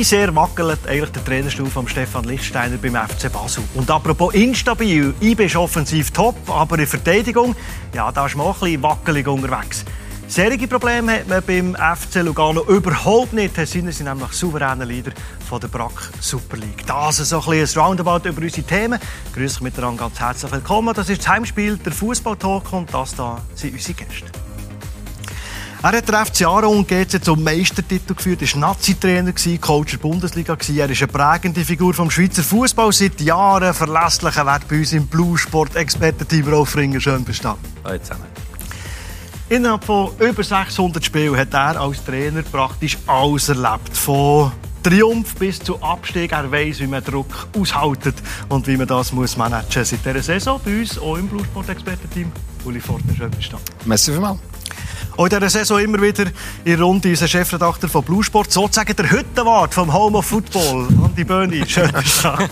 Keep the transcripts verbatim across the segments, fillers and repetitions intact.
Wie sehr wackelt eigentlich der Trainerstuhl von Stefan Lichtsteiner beim F C Basel? Und apropos instabil, I B ist offensiv top, aber in Verteidigung, ja, da ist man auch ein bisschen wackelig unterwegs. Solche Probleme hat man beim F C Lugano überhaupt nicht. Sie sind nämlich souveräner Leader von der B R A C Super League. Das ist so ein bisschen ein Roundabout über unsere Themen. Ich grüße euch miteinander ganz herzlich willkommen. Das ist das Heimspiel, der Fußball-Talk, und das hier sind unsere Gäste. Er hat den F C Aarau und G C zum Meistertitel geführt, er war Nazi-Trainer, Coach der Bundesliga. Er ist eine prägende Figur vom Schweizer Fußball, seit Jahren verlässlicher Wert bei uns im Blue-Sport-Experten-Team Rolf Ringer. Schön bestanden. Hallo zusammen. Innerhalb von über sechshundert Spielen hat er als Trainer praktisch alles erlebt. Von Triumph bis zu Abstieg. Er weiss, wie man Druck aushält und wie man das muss managen muss. Seit dieser Saison bei uns, auch im Blue-Sport-Experten-Team. Uli Fortner, schön bestanden. Merci vielmals. Auch in dieser Saison immer wieder in der Runde unser Chefredakteur von Blue Sport, sozusagen der Hüttenwart vom Home of Football, Andi Böhni. Schön, dass du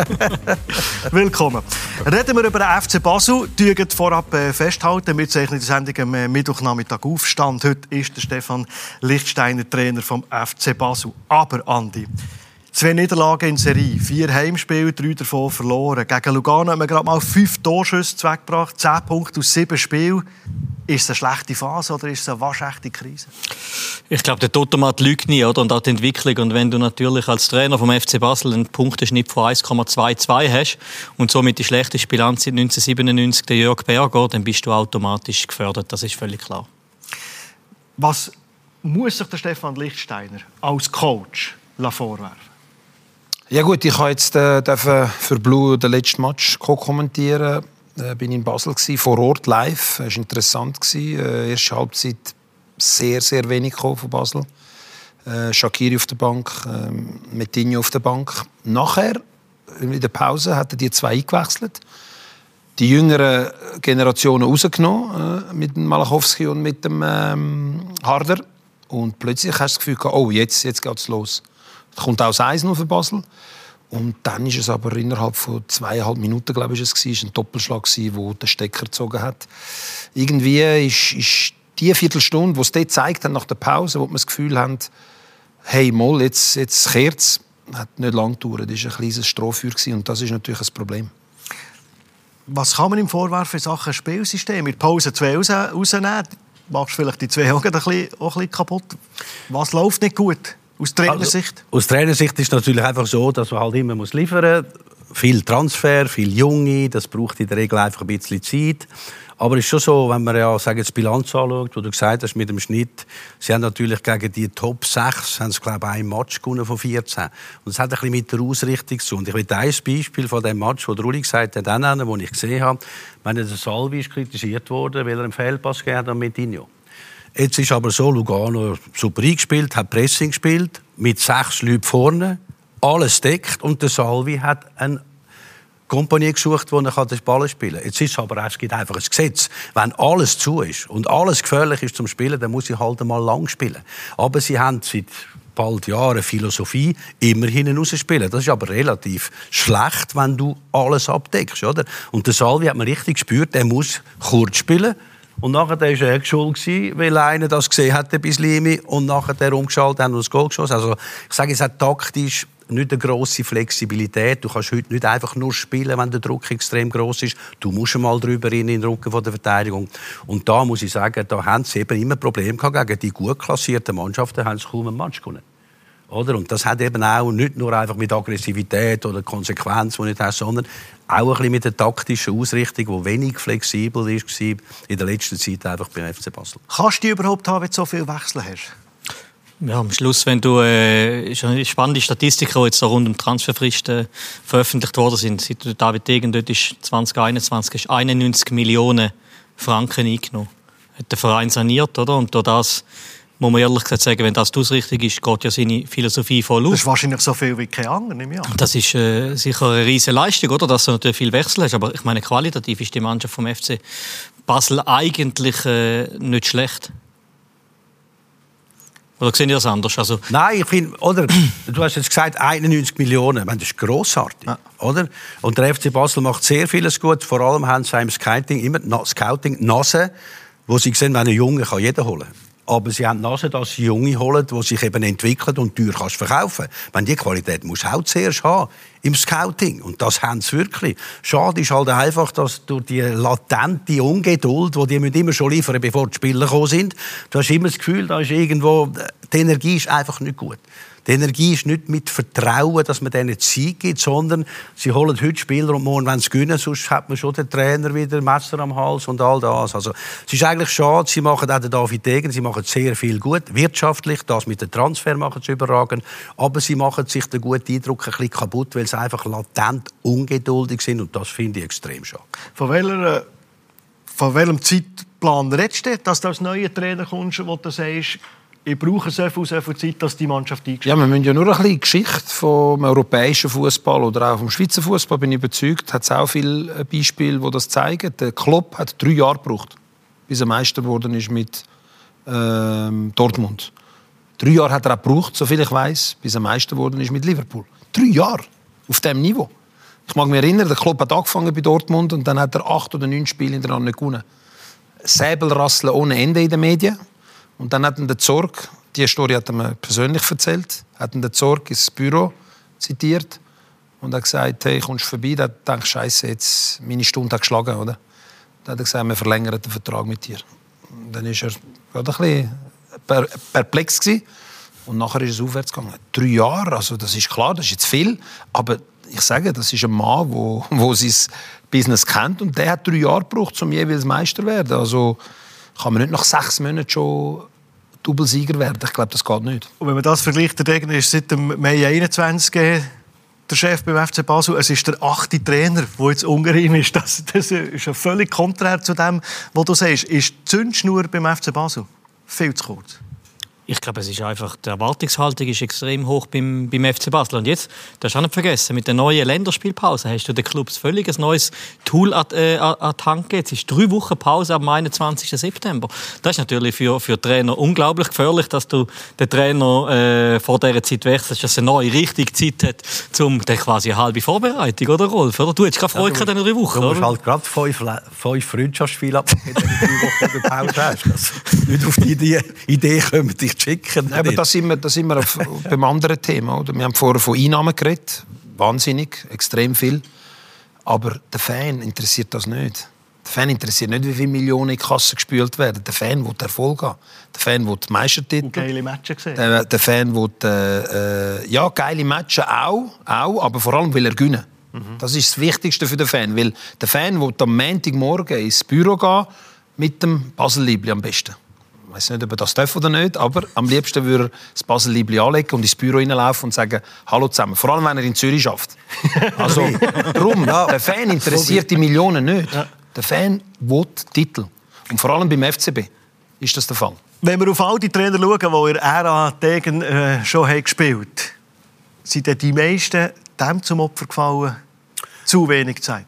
Willkommen. Reden wir über den F C Basel. Wir vorab festhalten, wir zeichnen die Sendung am Mittwochnachmittag auf. Stand heute ist der Stefan Lichtsteiner Trainer vom F C Basel. Aber, Andi, zwei Niederlagen in Serie, vier Heimspiele, drei davon verloren. Gegen Lugano haben wir gerade mal fünf Torschüsse weggebracht, zehn Punkte aus sieben Spielen. Ist es eine schlechte Phase oder ist es eine waschechte Krise? Ich glaube, der Totomat lügt nie, oder? Und auch die Entwicklung. Und wenn du natürlich als Trainer vom F C Basel einen Punkteschnitt von eins Komma zweiundzwanzig hast und somit die schlechteste Bilanz seit neunzehnhundertsiebenundneunzig der Jörg Berger, dann bist du automatisch gefördert. Das ist völlig klar. Was muss sich der Stefan Lichtsteiner als Coach vorwerfen? Ja gut, ich habe jetzt äh, für Blue den letzten Match kommentieren. Ich bin in Basel gewesen, vor Ort live. Es war interessant. Äh, erste Halbzeit sehr, sehr wenig von Basel. Äh, Shaqiri auf der Bank, äh, Metinho auf der Bank. Nachher, in der Pause, hat er die zwei eingewechselt. Die jüngeren Generationen rausgenommen, äh, mit dem Malachowski und mit dem ähm, Harder. Und plötzlich hast du das Gefühl, oh, jetzt, jetzt geht es los. Es kommt auch das eins null für Basel. Und dann ist es aber innerhalb von zweieinhalb Minuten, glaube ich, es war ein Doppelschlag, der den Stecker gezogen hat. Irgendwie ist, ist die Viertelstunde, die es dort gezeigt hat, nach der Pause, wo wir das Gefühl haben, hey, mal, jetzt, jetzt kehrt es, hat nicht lange gedauert. Das war ein kleines Strohfeuer und das ist natürlich ein Problem. Was kann man ihm vorwerfen in Sachen Spielsystem? Mit Pause zwei raus, rausnehmen, machst du vielleicht die zwei Augen ein bisschen, auch ein bisschen kaputt. Was läuft nicht gut? Aus Trainersicht? Also, aus Trainersicht ist es natürlich einfach so, dass man halt immer muss liefern muss. Viel Transfer, viel Junge, das braucht in der Regel einfach ein bisschen Zeit. Aber es ist schon so, wenn man ja, sagen, die Bilanz anschaut, wo du gesagt hast, mit dem Schnitt, sie haben natürlich gegen die Top sechs, haben sie, glaube ich, ein Match gewonnen von vierzehn. Und es hat ein bisschen mit der Ausrichtung zu tun. Ich will ein Beispiel von dem Match, wo der Uli gesagt hat, den nennen, den ich gesehen habe. Wenn der Salvi ist kritisiert wurde, weil er einen Fehlpass gegeben hat an Metinho. Jetzt ist aber so, Lugano super eingespielt, hat Pressing gespielt, mit sechs Leuten vorne, alles deckt und der Salvi hat eine Kompanie gesucht, wo er den Ball spielen kann. Jetzt ist es aber, es gibt einfach ein Gesetz. Wenn alles zu ist und alles gefährlich ist zum Spielen, dann muss ich halt einmal lang spielen. Aber sie haben seit bald Jahren Philosophie, immer hinten raus spielen. Das ist aber relativ schlecht, wenn du alles abdeckst. Oder? Und der Salvi hat man richtig gespürt, er muss kurz spielen. Und nachher war er schuld, weil einer das gesehen hat, bis Limi, und nachher der umgeschaltet hat und das Goal geschossen. Also, ich sage, es hat taktisch nicht eine grosse Flexibilität. Du kannst heute nicht einfach nur spielen, wenn der Druck extrem gross ist. Du musst mal drüber in den Rücken der Verteidigung. Und da muss ich sagen, da haben sie eben immer Probleme gehabt. Gegen die gut klassierten Mannschaften haben sie kaum einen Match gewonnen. Oder? Und das hat eben auch nicht nur einfach mit Aggressivität oder Konsequenz, die nicht hast, sondern auch ein bisschen mit der taktischen Ausrichtung, die wenig flexibel war in der letzten Zeit einfach beim F C Basel. Kannst du die überhaupt haben, wenn du so viele Wechsel hast? Ja, am Schluss, wenn du äh, spannende Statistiken, die jetzt rund um die Transferfrist äh, veröffentlicht worden sind, seit David Degen dort ist zwanzig einundzwanzig ist einundneunzig Millionen Franken eingenommen. Hat der Verein saniert, oder? Und durch das muss man ehrlich gesagt sagen, wenn das die Ausrichtung ist, geht ja seine Philosophie voll auf. Das ist wahrscheinlich so viel wie kein anderer, nehme ich an. Das ist äh, sicher eine riesige Leistung, oder? Dass du natürlich viel Wechsel hast. Aber ich meine, qualitativ ist die Mannschaft vom F C Basel eigentlich äh, nicht schlecht. Oder sehen Sie das anders? Also Nein, ich finde, oder, du hast jetzt gesagt, einundneunzig Millionen. Das ist grossartig. Ja. Oder? Und der F C Basel macht sehr vieles gut. Vor allem haben sie im Scouting immer Scouting Nase, wo sie sehen, wenn ein Junge kann jeder holen. aber sie haben Nase, dass sie Junge holen, die sich eben entwickeln und teuer kannst verkaufen. Wenn die Qualität musst du auch zuerst haben im Scouting. Und das haben sie wirklich. Schade ist halt einfach, dass durch die latente Ungeduld, die die müssen immer schon liefern, bevor die Spieler gekommen sind, du hast immer das Gefühl, da ist irgendwo, die Energie ist einfach nicht gut. Die Energie ist nicht mit Vertrauen, dass man denen Zeit gibt, sondern sie holen heute Spieler und morgen wollen sie gewinnen, sonst hat man schon den Trainer wieder Messer am Hals und all das. Also, es ist eigentlich schade, sie machen auch den David Degen, sie machen sehr viel gut, wirtschaftlich, das mit dem Transfer machen sie überragend, aber sie machen sich den guten Eindruck ein bisschen kaputt, weil sie einfach latent ungeduldig sind und das finde ich extrem schade. Von welcher, von welchem Zeitplan redest du, dass du als neuer Trainer kommst, wo du sagst, ich brauche so viel, so viel Zeit, dass die Mannschaft eingestellt Ja, wir müssen ja nur ein bisschen Geschichte vom europäischen Fußball oder auch vom Schweizer Fußball, bin ich überzeugt, hat es auch viele Beispiele, die das zeigen. Der Klopp hat drei Jahre gebraucht, bis er Meister geworden ist mit ähm, Dortmund. Drei Jahre hat er auch gebraucht, soviel ich weiß, bis er Meister geworden ist mit Liverpool. Drei Jahre auf diesem Niveau. Ich mag mich erinnern, der Klopp hat angefangen bei Dortmund und dann hat er acht oder neun Spiele hintereinander nicht gewonnen. Säbelrasseln ohne Ende in den Medien. Und dann hat ihn der Zorg, die Story hat er mir persönlich erzählt, hat ihn der Zorg ins Büro zitiert und hat gesagt, hey, kommst du vorbei? Da dachte ich, Scheiße, jetzt meine Stunde hat geschlagen, oder? Dann hat er gesagt, wir verlängern den Vertrag mit dir. Und dann war er ein bisschen per- perplex gewesen. Und nachher ist es aufwärts gegangen. Drei Jahre, also das ist klar, das ist jetzt viel, aber ich sage, das ist ein Mann, der, der sein Business kennt und der hat drei Jahre gebraucht, um jeweils Meister zu werden. Also kann man nicht nach sechs Monaten schon Doublesieger werden. Ich glaube, das geht nicht. Und wenn man das vergleicht, der Degen ist seit dem Mai einundzwanzig der Chef beim F C Basel. Es ist der achte Trainer, der jetzt unter ihm ist. Das, das ist ja völlig konträr zu dem, was du sagst. Ist die Zündschnur beim F C Basel viel zu kurz? Ich glaube, es ist einfach, die Erwartungshaltung ist extrem hoch beim, beim F C Basel. Und jetzt, das hast du auch nicht vergessen, mit der neuen Länderspielpause hast du den Clubs völlig ein neues Tool an, äh, an die Hand gegeben. Es ist drei Wochen Pause am einundzwanzigsten September. Das ist natürlich für, für Trainer unglaublich gefährlich, dass du den Trainer äh, vor dieser Zeit wechselst, dass er eine neue, richtige Zeit hat, um quasi eine halbe Vorbereitung, oder Rolf? Oder? Du hättest keine Freude ja, an diesen drei Wochen, du musst oder? halt gerade fünf, fünf Freundschaftsspiele ab, wenn du drei Wochen Pause hast. Also, nicht auf die Idee, Idee kommen, dich schicken. Aber da sind wir, da sind wir auf, beim anderen Thema. Oder? Wir haben vorher von Einnahmen geredet. Wahnsinnig, extrem viel. Aber der Fan interessiert das nicht. Der Fan interessiert nicht, wie viele Millionen in die Kasse gespült werden. Der Fan will Erfolg haben. Der Fan will Meistertitel. Und geile Matches gesehen. Der, der Fan will äh, ja, geile Matches auch, auch, aber vor allem will er gewinnen. Mhm. Das ist das Wichtigste für den Fan. Weil der Fan will am Montagmorgen ins Büro gehen mit dem Basel-Liebli am besten. Ich weiß nicht, ob er das darf oder nicht, aber am liebsten würde er das Basel-Liebli anlegen und ins Büro hineinlaufen und sagen, hallo zusammen. Vor allem, wenn er in Zürich schafft. Also, darum, ja, der Fan interessiert die Millionen nicht. Ja. Der Fan will Titel. Und vor allem beim F C B ist das der Fall. Wenn wir auf all die Trainer schauen, die in der Ära Degen äh, schon haben gespielt haben, sind die meisten dem zum Opfer gefallen? Zu wenig Zeit?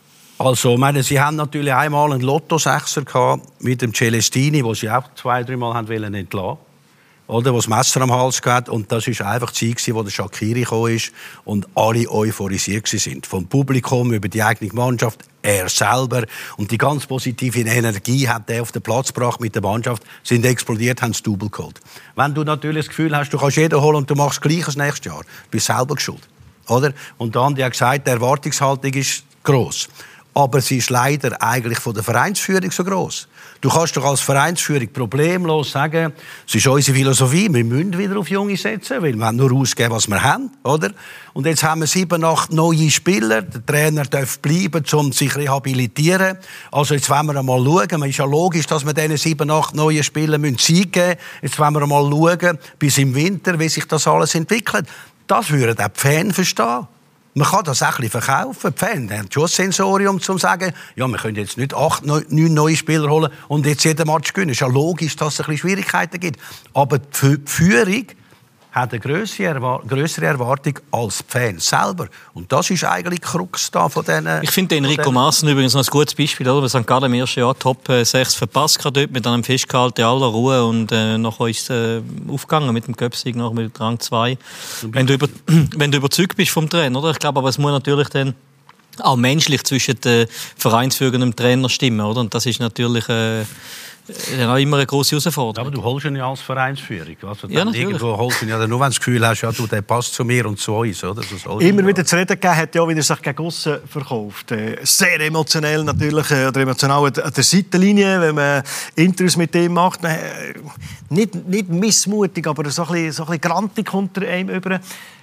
Also, meine, sie haben natürlich einmal einen Lotto-Sechser gehabt mit dem Celestini, wo sie auch zwei, dreimal haben wollen entlassen, oder, wo das Messer am Hals hatte. Und das war einfach die Zeit, wo der Shaqiri gekommen ist und alle euphorisiert sind. Vom Publikum über die eigene Mannschaft, er selber. Und die ganz positive Energie hat er auf den Platz gebracht mit der Mannschaft, sind explodiert, haben das Double geholt. Wenn du natürlich das Gefühl hast, du kannst jeden holen und du machst Gleiches nächstes Jahr, bist du selber schuld. Oder? Und dann haben die gesagt, die Erwartungshaltung ist gross. Aber sie ist leider eigentlich von der Vereinsführung so gross. Du kannst doch als Vereinsführung problemlos sagen, es ist unsere Philosophie, wir müssen wieder auf Junge setzen, weil wir nur ausgeben, was wir haben. Oder? Und jetzt haben wir sieben, acht neue Spieler. Der Trainer darf bleiben, um sich zu rehabilitieren. Also jetzt wollen wir einmal schauen. Es ist ja logisch, dass wir diesen sieben, acht neuen Spielern Zeit geben müssen. Jetzt wollen wir einmal schauen, bis im Winter, wie sich das alles entwickelt. Das würden auch die Fans verstehen. Man kann das auch ein bisschen verkaufen. Die Fans haben schon ein Sensorium, um zu sagen, ja, wir können jetzt nicht acht, neun neue Spieler holen und jetzt jeden Match gewinnen. Es ist ja logisch, dass es ein bisschen Schwierigkeiten gibt. Aber die Führung hat eine grössere, grössere Erwartung als die Fans selber. Und das ist eigentlich die Krux da von diesen... Ich finde Enrico Maaßen übrigens noch ein gutes Beispiel. Oder? Sankt Gallen im ersten Jahr Top sechs verpasst, dort mit einem festgehalten, in aller Ruhe. Und äh, nachher ist es äh, aufgegangen mit dem Göpsig, nachher mit Rang zwei. Wenn du, über, wenn du überzeugt bist vom Trainer, oder? Ich glaube, aber es muss natürlich dann auch menschlich zwischen den Vereinsführern und dem Trainer stimmen, oder? Und das ist natürlich äh, auch immer eine grosse Herausforderung. Aber du holst ihn ja als Vereinsführung. Also ja, natürlich. Irgendwo holst du ihn ja nur, wenn du das Gefühl hast, ja, du, der passt zu mir und zu uns. Oder? So immer wieder zu reden gegeben hat, ja, wie er sich gegen aussen verkauft. Sehr emotionell natürlich, oder emotional an der Seitenlinie, wenn man Interviews mit ihm macht. Nicht, nicht missmutig, aber so ein bisschen, so ein bisschen grantig kommt er einem über.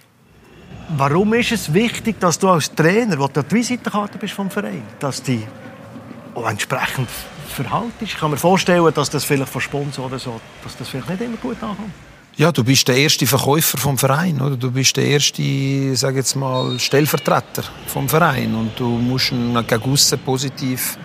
Warum ist es wichtig, dass du als Trainer, wo du die Visitenkarte bist vom Verein, dass du dich auch entsprechend verhaltest? Ich kann mir vorstellen, dass das vielleicht von Sponsoren oder so, dass das vielleicht nicht immer gut ankommt. Ja, du bist der erste Verkäufer vom Verein, oder? Du bist der erste, sage jetzt mal, Stellvertreter vom Verein und du musst ihn gegen aussen positiv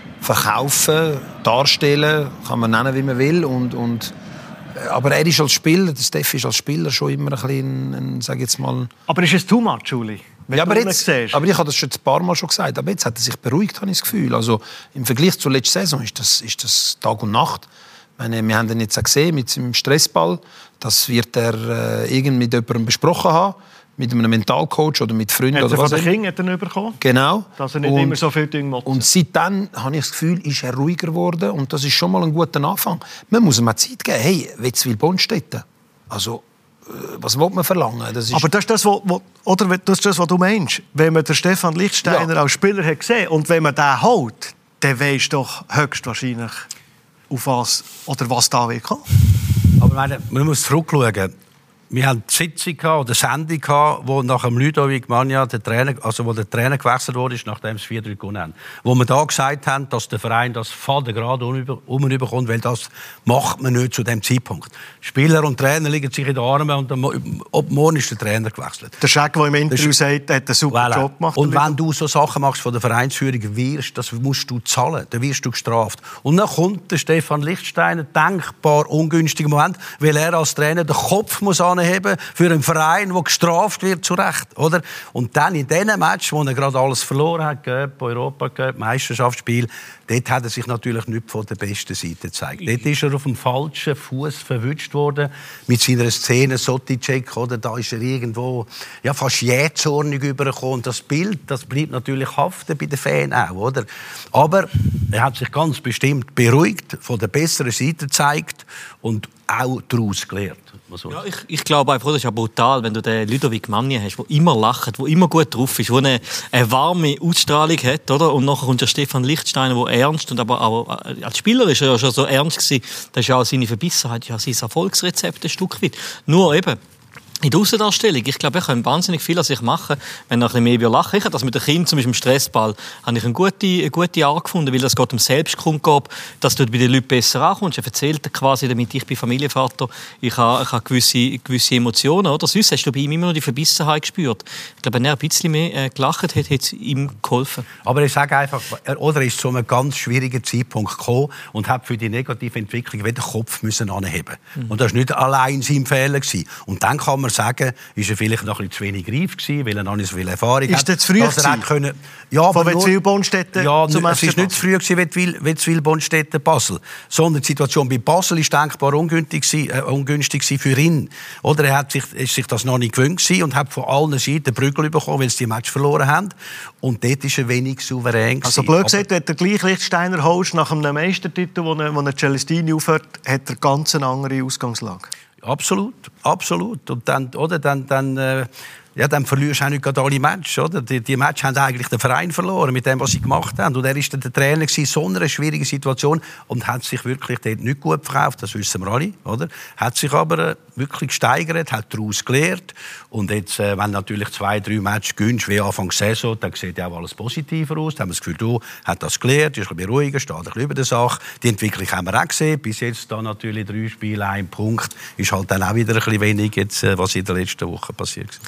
verkaufen, darstellen, kann man nennen, wie man will und, und aber er ist als Spieler, der Steffi ist als Spieler schon immer ein bisschen, ein, sag jetzt mal... Aber ist es too much, Juli? Ja, aber, jetzt, aber ich habe das schon ein paar Mal schon gesagt. Aber jetzt hat er sich beruhigt, habe ich das Gefühl. Also im Vergleich zur letzten Saison ist das, ist das Tag und Nacht. Ich meine, wir haben ihn jetzt auch gesehen mit seinem Stressball. Das wird er äh, irgend mit jemandem besprochen haben. Mit einem Mentalcoach oder mit Freunden hat oder was. Hat er von den Kindern nicht bekommen? Genau. Dass er nicht und, immer so viel Ding macht. Und seitdem habe ich das Gefühl, ist er ruhiger geworden. Und das ist schon mal ein guter Anfang. Man muss ihm auch Zeit geben. Hey, Wetzwil-Bonstetten. Also, was will man verlangen? Das ist... Aber das ist das, was, oder das ist das, was du meinst. Wenn man den Stefan Lichtsteiner ja. als Spieler hat gesehen und wenn man den holt, dann weisst du doch höchstwahrscheinlich, auf was oder was da wird kommen. Aber meine, man muss zurückschauen. Wir hatten die Sitzung oder eine Sendung, wo nach dem Ludovic Magna der Trainer, also wo der Trainer gewechselt wurde, nachdem sie vier drei gewonnen haben. Wo wir da gesagt haben, dass der Verein das Faden gerade umüberkommt, weil das macht man nicht zu dem Zeitpunkt. Spieler und Trainer liegen sich in den Armen und ab morgen ist der Trainer gewechselt. Der Scheck, der im Interview sagt, hat einen super voilà. Job gemacht. Und wenn du so Sachen machst von der Vereinsführung, wirst, das musst du zahlen, dann wirst du gestraft. Und dann kommt der Stefan Lichtsteiner, denkbar ungünstiger Moment, weil er als Trainer den Kopf muss anheben für einen Verein, der gestraft wird, zu Recht, oder? Und dann in diesen Match, wo er gerade alles verloren hat, Cup, Europa Cup, Meisterschaftsspiel, dort hat er sich natürlich nicht von der besten Seite gezeigt. Dort ist er auf dem falschen Fuß verwünscht worden mit seiner Szene Soticek, oder? Da ist er irgendwo ja, fast jähzornig übergekommen. Das Bild, das bleibt natürlich haften bei den Fans auch, oder? Aber er hat sich ganz bestimmt beruhigt, von der besseren Seite gezeigt und auch daraus gelernt. Ja, ich, ich glaube einfach, das ist ja brutal, wenn du den Ludovic Magna hast, der immer lacht, der immer gut drauf ist, der eine, eine warme Ausstrahlung hat, oder? Und nachher kommt der Stefan Lichtsteiner, der ernst und aber auch als Spieler ist er ja schon so ernst gewesen. Das ist ja auch seine Verbissenheit, ja sein Erfolgsrezept ein Stück weit. Nur eben in der Aussendarstellung, ich glaube, ich kann wahnsinnig viel an sich machen, wenn er ein bisschen mehr lachen. Ich habe das mit den Kindern, zum Beispiel im Stressball, habe ich eine gute, eine gute Art gefunden, weil das geht um Selbstkundgabe, dass du bei den Leuten besser ankommst. Er erzählt quasi damit, ich bin Familienvater, ich habe, ich habe gewisse, gewisse Emotionen. Oder? Sonst hast du bei ihm immer noch die Verbissenheit gespürt. Ich glaube, wenn er ein bisschen mehr gelacht hat, hat es ihm geholfen. Aber ich sage einfach, er oder ist zu einem ganz schwierigen Zeitpunkt gekommen und hat für die negative Entwicklung wieder den Kopf müssen anheben. Mhm. Und das war nicht allein sein Fehler gewesen. Und dann kann man sagen, ist er vielleicht noch ein bisschen zu wenig reif gewesen, weil er noch nicht so viel Erfahrung hat. Ist das zu früh gewesen? Können, ja, von Wetzwil-Bonstetten ja, zum es ist nicht zu früh gewesen, Wetzwil-Bonstetten-Basel. Sondern die Situation bei Basel ist denkbar ungünstig, äh, ungünstig für ihn. Oder er hat sich, ist sich das noch nicht gewöhnt gewesen und hat von allen Seiten Prügel bekommen, weil sie die Match verloren haben. Und dort ist er wenig souverän gewesen. Also blöd gesagt, wenn der gleich Lichtsteiner Host nach einem Meistertitel, wo er Celestini aufhört, hat er ganz eine andere Ausgangslage. Absolut, absolut. Und dann, oder, dann, dann, äh, ja, dann verlierst du auch nicht gerade alle Matches. Oder? Die, die Matches haben eigentlich den Verein verloren mit dem, was sie gemacht haben. Und er war der Trainer in so einer schwierigen Situation und hat sich wirklich dort nicht gut verkauft, das wissen wir alle. Oder? Hat sich aber äh, wirklich gesteigert, hat daraus gelernt. Und jetzt, äh, wenn natürlich zwei, drei Matches gewinnst, wie Anfang der Saison, dann sieht ja auch alles positiver aus. Dann haben wir das Gefühl, du hast das gelernt, ist ein bisschen ruhiger, steht ein bisschen über der Sache. Die Entwicklung haben wir auch gesehen. Bis jetzt da natürlich drei Spiele, ein Punkt. Ist halt dann auch wieder ein bisschen wenig, jetzt, äh, was in der letzten Woche passiert ist.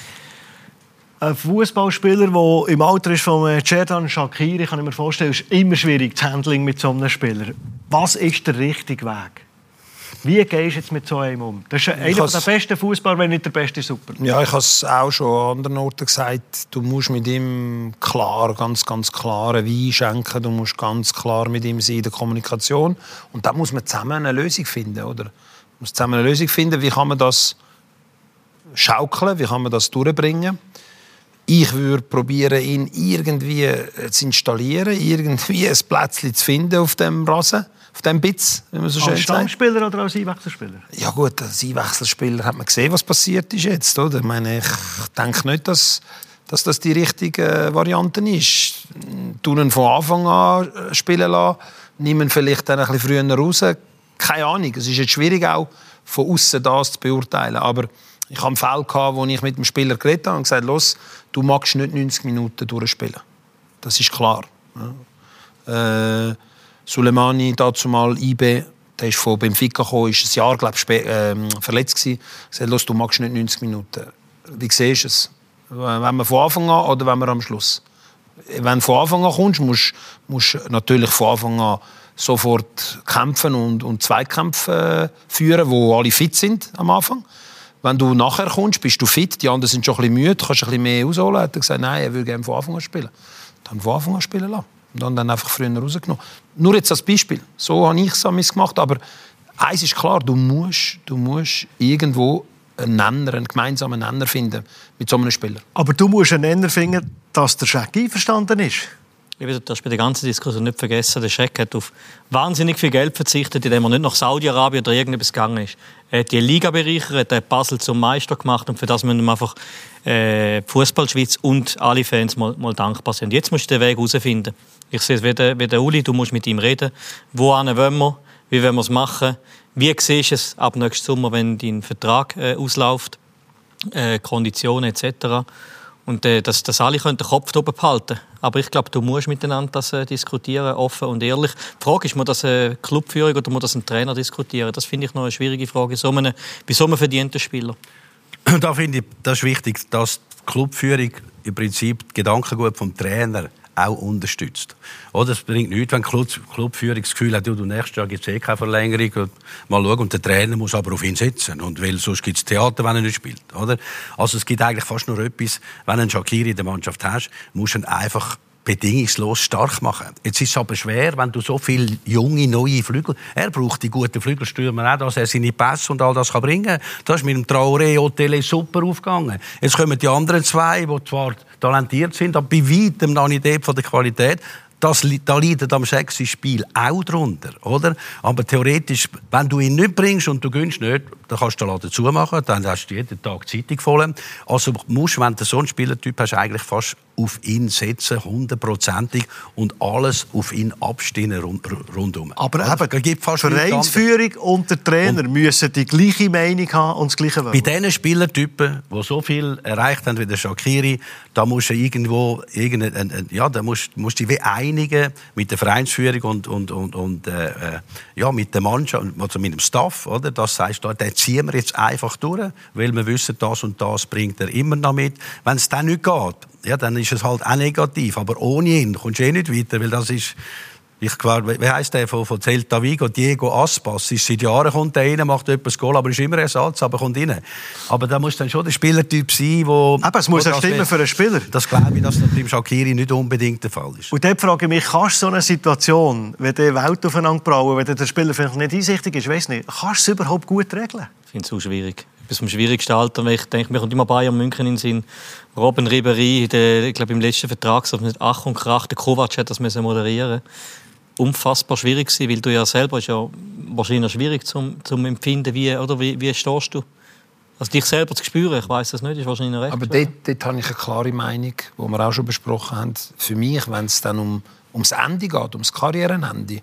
Ein Fußballspieler, der im Alter ist von Xherdan Shaqiri, kann ich mir vorstellen, ist immer schwierig, das Handling mit so einem Spieler. Was ist der richtige Weg? Wie gehst du jetzt mit so einem um? Das ist einer der besten Fußballer, wenn nicht der beste Super. Ja, ich habe es auch schon an anderen Orten gesagt. Du musst mit ihm klar, ganz, ganz klare Wein schenken. Du musst ganz klar mit ihm sein in der Kommunikation. Und da muss man zusammen eine Lösung finden, oder? Man muss zusammen eine Lösung finden. Wie kann man das schaukeln? Wie kann man das durchbringen? Ich würde probieren, ihn irgendwie zu installieren, irgendwie ein Plätzchen zu finden auf dem Rasen, auf dem Bitz, wie man so schön sagt. Als Stammspieler oder als Einwechselspieler? Ja gut, als Einwechselspieler hat man gesehen, was passiert ist jetzt. Oder? Ich meine, ich denke nicht, dass, dass das die richtige Variante ist. Tun ihn von Anfang an spielen lassen, nehmen vielleicht dann ein bisschen früher raus. Keine Ahnung, es ist jetzt schwierig auch von außen das zu beurteilen, aber ich hatte einen Fall, wo ich mit dem Spieler geredet habe und gesagt habe, los, du magst nicht neunzig Minuten durchspielen. Das ist klar. Ja. Äh, Sulemani, dazu mal I B, der ist von Benfica gekommen, ist ein Jahr glaub, äh, verletzt gewesen. Ich sagte, los, du magst nicht neunzig Minuten. Wie siehst du es? Wenn wir von Anfang an oder wenn wir am Schluss? Wenn du von Anfang an kommst, musst du natürlich von Anfang an sofort kämpfen und, und Zweikämpfe äh, führen, wo alle fit sind am Anfang. Wenn du nachher kommst, bist du fit, die anderen sind schon ein bisschen müde, kannst ein bisschen mehr ausholen. Er hat gesagt, nein, er würde gerne von Anfang an spielen. Dann von Anfang an spielen lassen. Und dann, dann einfach früher rausgenommen. Nur jetzt als Beispiel. So habe ich es gemacht. Aber eins ist klar, du musst, du musst irgendwo einen Nenner, einen gemeinsamen Nenner finden mit so einem Spieler. Aber du musst einen Nenner finden, dass der Scheck einverstanden ist. Ich will das bei der ganzen Diskussion nicht vergessen. Der Scheck hat auf wahnsinnig viel Geld verzichtet, indem er nicht nach Saudi-Arabien oder irgendetwas gegangen ist. Er hat die Liga bereichert, er hat Basel zum Meister gemacht und für das müssen wir einfach äh, die Fußballschweiz und alle Fans mal, mal dankbar sein. Jetzt musst du den Weg herausfinden. Ich sehe es wie der, wie der Uli, du musst mit ihm reden. Wohin wollen wir? Wie wollen wir es machen? Wie siehst du es ab nächsten Sommer, wenn dein Vertrag äh, ausläuft? Äh, Konditionen et cetera. Und äh, dass, dass alle können den Kopf oben behalten. Aber ich glaube, du musst miteinander das äh, diskutieren, offen und ehrlich. Die Frage ist, muss das eine Clubführung oder muss das ein Trainer diskutieren? Das finde ich noch eine schwierige Frage. So eine, bei so einem verdienten Spieler. Da finde ich, das ist wichtig, dass die Clubführung im Prinzip die Gedankengut vom Trainer auch unterstützt. Oder es bringt nichts, wenn die Clubführung das Gefühl hat, du, nächstes Jahr gibt es eh keine Verlängerung. Mal schauen. Und der Trainer muss aber auf ihn setzen. Und weil sonst gibt es Theater, wenn er nicht spielt. Oder? Also es gibt eigentlich fast nur etwas, wenn du einen Shaqiri in der Mannschaft hast, musst du ihn einfach bedingungslos stark machen. Jetzt ist es aber schwer, wenn du so viele junge, neue Flügel... Er braucht die guten Flügelstürmer auch, dass er seine Pässe und all das kann bringen kann. Das ist mit dem Traoré, Otele super aufgegangen. Jetzt kommen die anderen zwei, die zwar talentiert sind, aber bei weitem noch nicht von der Qualität. Das, da leidet am sechsten Spiel auch drunter, oder? Aber theoretisch, wenn du ihn nicht bringst und du gönnst nicht, dann kannst du den Laden zumachen, dann hast du jeden Tag Zeitung voll. Also musst, wenn du so einen Spielertyp hast, eigentlich fast auf ihn setzen, hundertprozentig, und alles auf ihn abstehen rund, rundum. Aber also, eben, gibt fast Vereinsführung und der Trainer und müssen die gleiche Meinung haben und das Gleiche wollen. Bei diesen Spielertypen, die so viel erreicht haben wie der Shaqiri, da musst du irgendwo, irgendein, ja, da musst, musst du dich wie einigen mit der Vereinsführung und, und, und, und äh, ja, mit der Mannschaft, also mit dem Staff, oder? Das heißt, da, den ziehen wir jetzt einfach durch, weil wir wissen, das und das bringt er immer noch mit. Wenn es dann nicht geht, ja, dann ist es halt auch negativ. Aber ohne ihn kommst du eh nicht weiter, weil das ist... Ich, wie heisst der von, von Celta Vigo? Diego Aspas. Ist seit Jahren kommt der rein, macht etwas Goal, aber ist immer Ersatz, aber kommt rein. Aber da muss dann schon der Spielertyp sein, wo... Aber es muss ja stimmen für einen Spieler. Das glaube ich, dass das beim Shaqiri nicht unbedingt der Fall ist. Und dort frage ich mich, kannst du so eine Situation, wenn die Welt aufeinander brauen, wenn der Spieler vielleicht nicht einsichtig ist, weiss nicht, kannst du es überhaupt gut regeln? Ich finde es so schwierig. Bis zum schwierigsten Alter, weil ich denke, mir kommt immer Bayern München in den Sinn. Robben Ribéry, der, ich glaube im letzten Vertrag, so mit Ach und Krach, der Kovac hat das müssen moderieren. Unfassbar schwierig gewesen, weil du ja selber ist ja wahrscheinlich schwierig zum, zum empfinden, wie, oder wie, wie stehst du? Also dich selber zu spüren, ich weiss das nicht, ist wahrscheinlich recht. Aber dort, dort habe ich eine klare Meinung, die wir auch schon besprochen haben. Für mich, wenn es dann um, ums Ende geht, ums Karrierenende,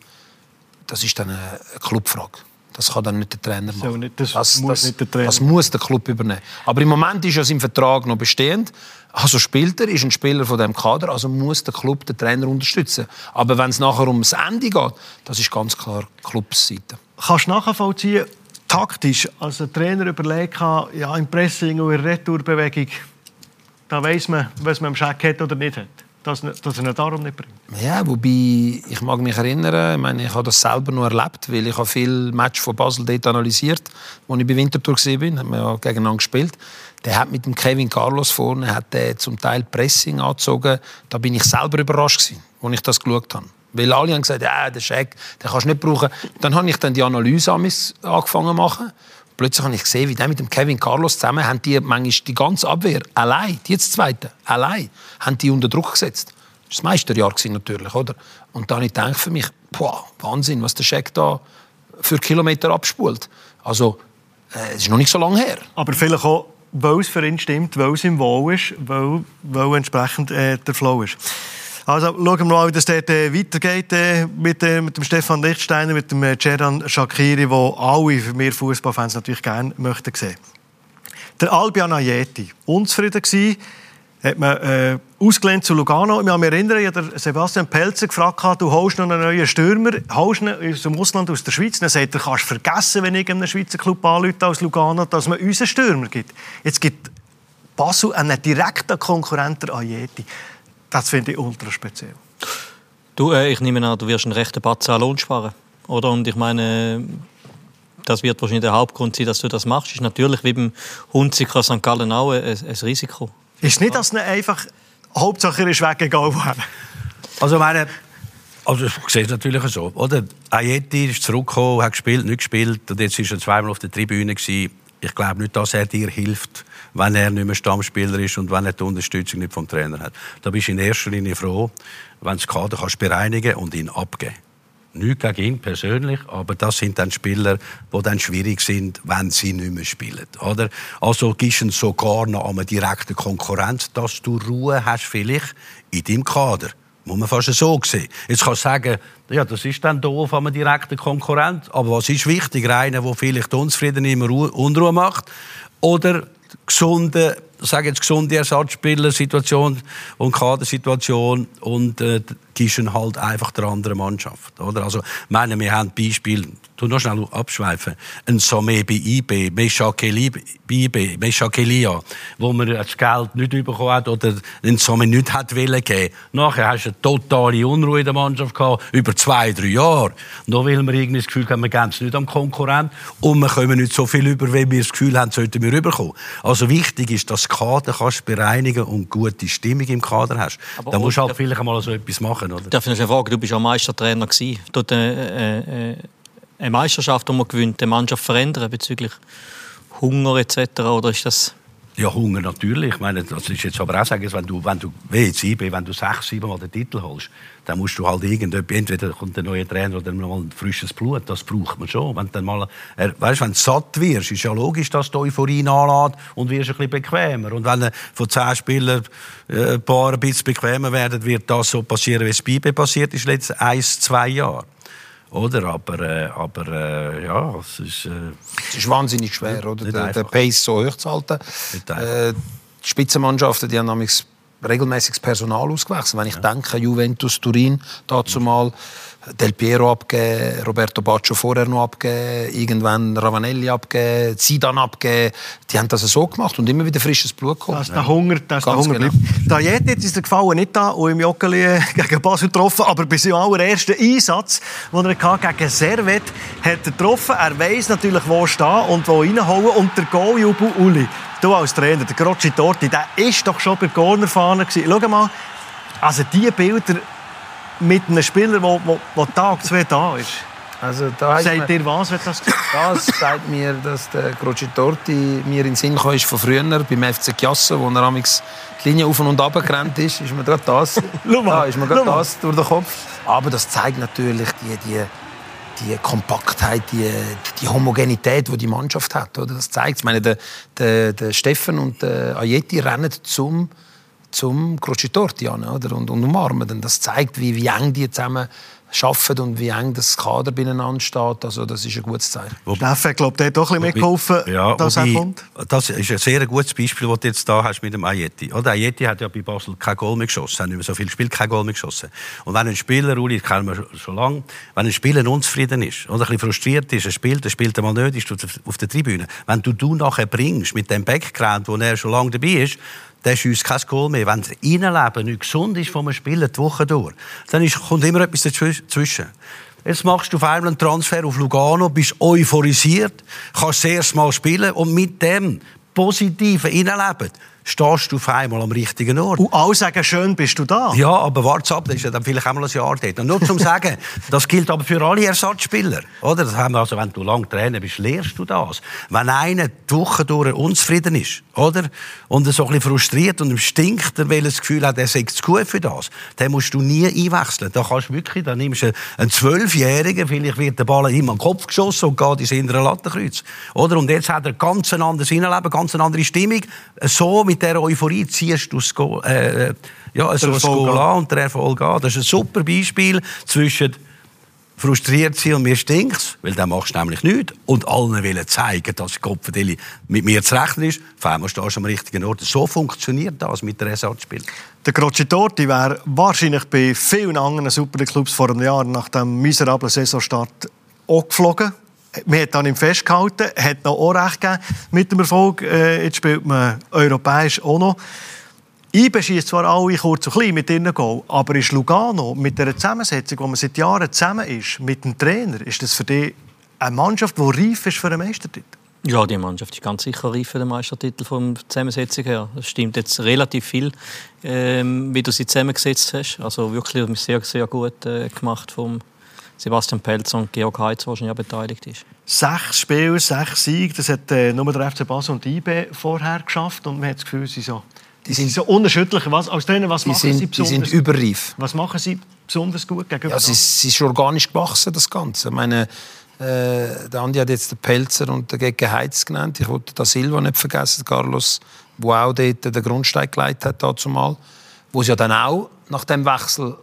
das ist dann eine, eine Clubfrage. Das kann dann nicht der Trainer machen. So, nicht, das, das, muss das, nicht der Trainer. das muss der Club übernehmen. Aber im Moment ist ja sein Vertrag noch bestehend. Also spielt er, ist ein Spieler von diesem Kader, also muss der Club den Trainer unterstützen. Aber wenn es nachher ums Ende geht, das ist ganz klar Clubseite. Kannst du nachvollziehen, taktisch, als der Trainer überlegt hat, ja, im Pressing und in der Retourbewegung, da weiss man, was man im Scheck hat oder nicht hat. Dass, dass er ihn darum nicht bringt. Ja, wobei, ich mag mich erinnern, ich meine, ich habe das selber noch erlebt, weil ich habe viele Matches von Basel dort analysiert, als ich bei Winterthur war, haben wir ja gegeneinander gespielt. Der hat mit dem Kevin Carlos vorne hat der zum Teil Pressing angezogen. Da bin ich selber überrascht gewesen, als ich das geschaut habe. Weil alle haben gesagt, ja, der Scheck, den kannst du nicht brauchen. Dann habe ich dann die Analyse angefangen zu machen. plötzlich habe ich gesehen, wie der mit dem Kevin Carlos zusammen haben die manchmal die ganze Abwehr allein, die jetzt Zweite, allein, haben die unter Druck gesetzt. Das war das Meisterjahr natürlich, oder? Und dann habe ich gedacht für mich, boah, Wahnsinn, was der Scheck da für Kilometer abspult. Also, äh, es ist noch nicht so lange her. Aber vielleicht auch, weil es für ihn stimmt, weil es ihm wohl ist, weil, weil entsprechend äh, der Flow ist. Also schauen wir mal, wie das dort äh, weitergeht äh, mit, äh, mit dem Stefan Lichtsteiner, mit dem äh, Xherdan Shaqiri, wo alle für mich Fußballfans natürlich gerne möchten sehen. Der Albion Ajeti, unzufrieden gewesen, hat man äh, ausgelehnt zu Lugano. Ich kann mich erinnern, ich habe Sebastian Pelzer gefragt, du holst noch einen neuen Stürmer, holst ihn aus dem Ausland, aus der Schweiz. Dann sagt er, kannst du vergessen, wenn ich einem Schweizer Club anrufe aus Lugano, dass man unseren Stürmer gibt. Jetzt gibt Basel einen direkten Konkurrenten Ajeti. Das finde ich ultra speziell. Du, äh, ich nehme an, du wirst einen rechten Batzen an Lohn sparen, oder? Und ich meine, das wird wahrscheinlich der Hauptgrund sein, dass du das machst. Ist natürlich wie beim Hunziker Sankt Gallen auch ein, ein Risiko. Ist nicht, dass er einfach Hauptsache er ist weg, egal woher. Also meine, also ich sehe es natürlich so, oder? Ajeti ist zurückgekommen, hat gespielt, nicht gespielt und jetzt ist er zweimal auf der Tribüne gewesen. Ich glaube nicht, dass er dir hilft, wenn er nicht mehr Stammspieler ist und wenn er die Unterstützung nicht vom Trainer hat. Da bist du in erster Linie froh, wenn du das Kader kannst bereinigen und ihn abgeben. Nicht gegen ihn persönlich, aber das sind dann Spieler, die dann schwierig sind, wenn sie nicht mehr spielen. Oder? Also gibst du sogar noch eine direkte Konkurrenz, dass du Ruhe hast vielleicht in deinem Kader. Muss man fast so sehen. Jetzt kannst du sagen, ja, das ist dann doof, an einem direkten Konkurrent. Aber was ist wichtig? Einer, der vielleicht unzufrieden immer Unruhe macht? Oder gesunde, sage jetzt gesunde Ersatzspieler-Situation und Kadersituation und äh, gibst ihn halt einfach der anderen Mannschaft. Oder? Also, meine, wir haben Beispiele, tu noch schnell abschweifen, ein Somé bei I B, Meshakeli bei I B, Meshakelia, wo man das Geld nicht bekommen hat oder ein Somé nicht hat wollen geben. Nachher hast du eine totale Unruhe in der Mannschaft gehabt, über zwei, drei Jahre. Und da will man irgendwie das Gefühl haben, wir geben es nicht am Konkurrent und wir kommen nicht so viel über, wie wir das Gefühl haben, sollten wir rüberkommen. Also wichtig ist, dass du das Kader kannst bereinigen und gute Stimmung im Kader hast. Aber da musst du halt vielleicht einmal so etwas machen. Oder? Darf ich noch fragen, du bist auch Meistertrainer gewesen. Dort äh, äh, eine Meisterschaft, die man gewinnt, die Mannschaft verändern bezüglich Hunger et cetera. Oder ist das... Ja, Hunger natürlich. Ich meine, das ist jetzt aber auch sagen, wenn du, wenn du, wie jetzt I B, wenn du sechs, sieben Mal den Titel holst, dann musst du halt irgendetwas, entweder kommt ein neuer Trainer oder mal ein frisches Blut. Das braucht man schon. Wenn du dann mal, weißt, wenn du satt wirst, ist ja logisch, dass die Euphorie nachlässt und wirst ein bisschen bequemer. Und wenn von zehn Spielern ein paar ein bisschen bequemer werden, wird das so passieren, wie es bei I B passiert ist, letzten ein, zwei Jahre. Oder? Aber, äh, aber äh, ja, es ist... Äh, es ist wahnsinnig schwer, oder? Der, der Pace so hoch zu halten. Äh, die Spitzenmannschaften, die haben nämlich regelmäßiges Personal ausgewechselt. Wenn ich ja. denke, Juventus Turin, dazu mal Del Piero abgeben, Roberto Baggio vorher noch abgeben, irgendwann Ravanelli abgeben, Zidane abgeben. Die haben das so gemacht und immer wieder frisches Blut gekommen. Das ist der Hunger, das ist der Hunger genau. bleibt. Da jetzt ist der Gefallen nicht da und im Joggeli gegen Basel getroffen, aber bei seinem allerersten Einsatz, den er gegen Servette hat er getroffen. Er weiss natürlich, wo stehen und wo reinhauen und der Goaljubel Uli. Du als Trainer, der Grocci Torti, der ist doch schon bei der Cornerfahne gewesen. Schau mal, also diese Bilder mit einem Spieler, der, der, der Tag zwei da ist. Also, da sagt dir was, wenn das Das sagt mir, dass der Grocci Torti mir in den Sinn kam, ist von früher, beim F C Chiasso, wo er amigs die Linie auf und runter gerannt ist, ist mir gerade das, da ist mir gerade das durch den Kopf. Aber das zeigt natürlich die, die, die Kompaktheit, die, die Homogenität, die die Mannschaft hat. Oder? Das zeigt, ich meine, der, der, der Steffen und der Ajeti rennen zum zum Grocci Torti an, oder? Und, und umarmen. Denn das zeigt, wie, wie eng die zusammen arbeiten und wie eng das Kader beieinander steht. Also das ist ein gutes Zeichen. Steffen, glaube der hat doch ein bisschen mitgeholfen, ja, dass er kommt. Das ist ein sehr gutes Beispiel, das du jetzt da hast mit dem Ajeti. Oder Ajeti hat ja bei Basel kein Goal mehr geschossen, hat nicht mehr so viel gespielt, kein Goal mehr geschossen. Und wenn ein Spieler, Uli, das kennen wir schon lange, wenn ein Spieler unzufrieden ist oder ein bisschen frustriert ist, er spielt, er spielt einmal nicht, ist auf der Tribüne. Wenn du du nachher bringst mit dem Background, wo er schon lange dabei ist, dann ist uns kein Goal mehr. Wenn das Innenleben nicht gesund ist von einem Spieler die Woche durch, dann ist, kommt immer etwas dazwischen. Jetzt machst du auf einmal einen Transfer auf Lugano, bist euphorisiert, kannst das erste Mal spielen und mit dem positiven Innenleben stehst du auf einmal am richtigen Ort. Und alle sagen, schön bist du da. Ja, aber warte ab, das ist ja dann vielleicht auch mal ein Jahr dort. Und nur zum sagen, das gilt aber für alle Ersatzspieler. Oder? Das haben wir also, wenn du lang Trainer bist, lehrst du das. Wenn einer die Woche durch unzufrieden ist, oder? Und so ein bisschen frustriert und ihm stinkt, weil er das Gefühl hat, er sei zu gut für das, den musst du nie einwechseln. Da kannst du wirklich, dann nimmst du einen Zwölfjährigen, vielleicht wird der Ball ihm an den Kopf geschossen und geht ins hintere Lattenkreuz. Oder? Und jetzt hat er ganz ein anderes Innenleben, ganz eine andere Stimmung. So mit dieser Euphorie ziehst du das Goal, äh, ja, so ein Goal an und der Erfolg an. Das ist ein super Beispiel zwischen frustriert sein und mir stinkt's, weil dann machst du nämlich nichts. Und allen wollen zeigen, dass Kopfendeli mit mir zu rechnen ist. Vor allem stehst du am richtigen Ort. So funktioniert das mit der Ersatzspiel. Der Crocitorti wäre wahrscheinlich bei vielen anderen Superclubs vor einem Jahr nach dem miserablen Saisonstart auch geflogen. Man hat dann ihm festgehalten, hat noch auch recht gegeben mit dem Erfolg. Äh, jetzt spielt man europäisch auch noch. I B schießt zwar alle kurz und klein mit ihren Goal, aber ist Lugano mit der Zusammensetzung, wo man seit Jahren zusammen ist, mit dem Trainer, ist das für dich eine Mannschaft, die reif ist für einen Meistertitel? Ja, die Mannschaft ist ganz sicher reif für den Meistertitel von der Zusammensetzung her. Das stimmt jetzt relativ viel, ähm, wie du sie zusammengesetzt hast. Also wirklich sehr, sehr gut äh, gemacht vom Sebastian Pelzer und Georg Heitz, der wahrscheinlich auch beteiligt ist. Sechs Spiele, sechs Siege, das hat äh, nur der F C Basel und I B vorher geschafft und man hat das Gefühl, sie so... Die sind so unterschiedlich. Was, als Trainer, was machen sind, Sie besonders? Die sind überreif. Was machen Sie besonders gut gegenüber? Ja, es ist, ist organisch gewachsen, das Ganze. Ich meine, äh, der Andi hat jetzt den Pelzer und den Gege Heitz genannt. Ich wollte da Silva nicht vergessen, Carlos, der auch dort den Grundstein gelegt hat, dazumal. Wo es ja dann auch nach dem Wechsel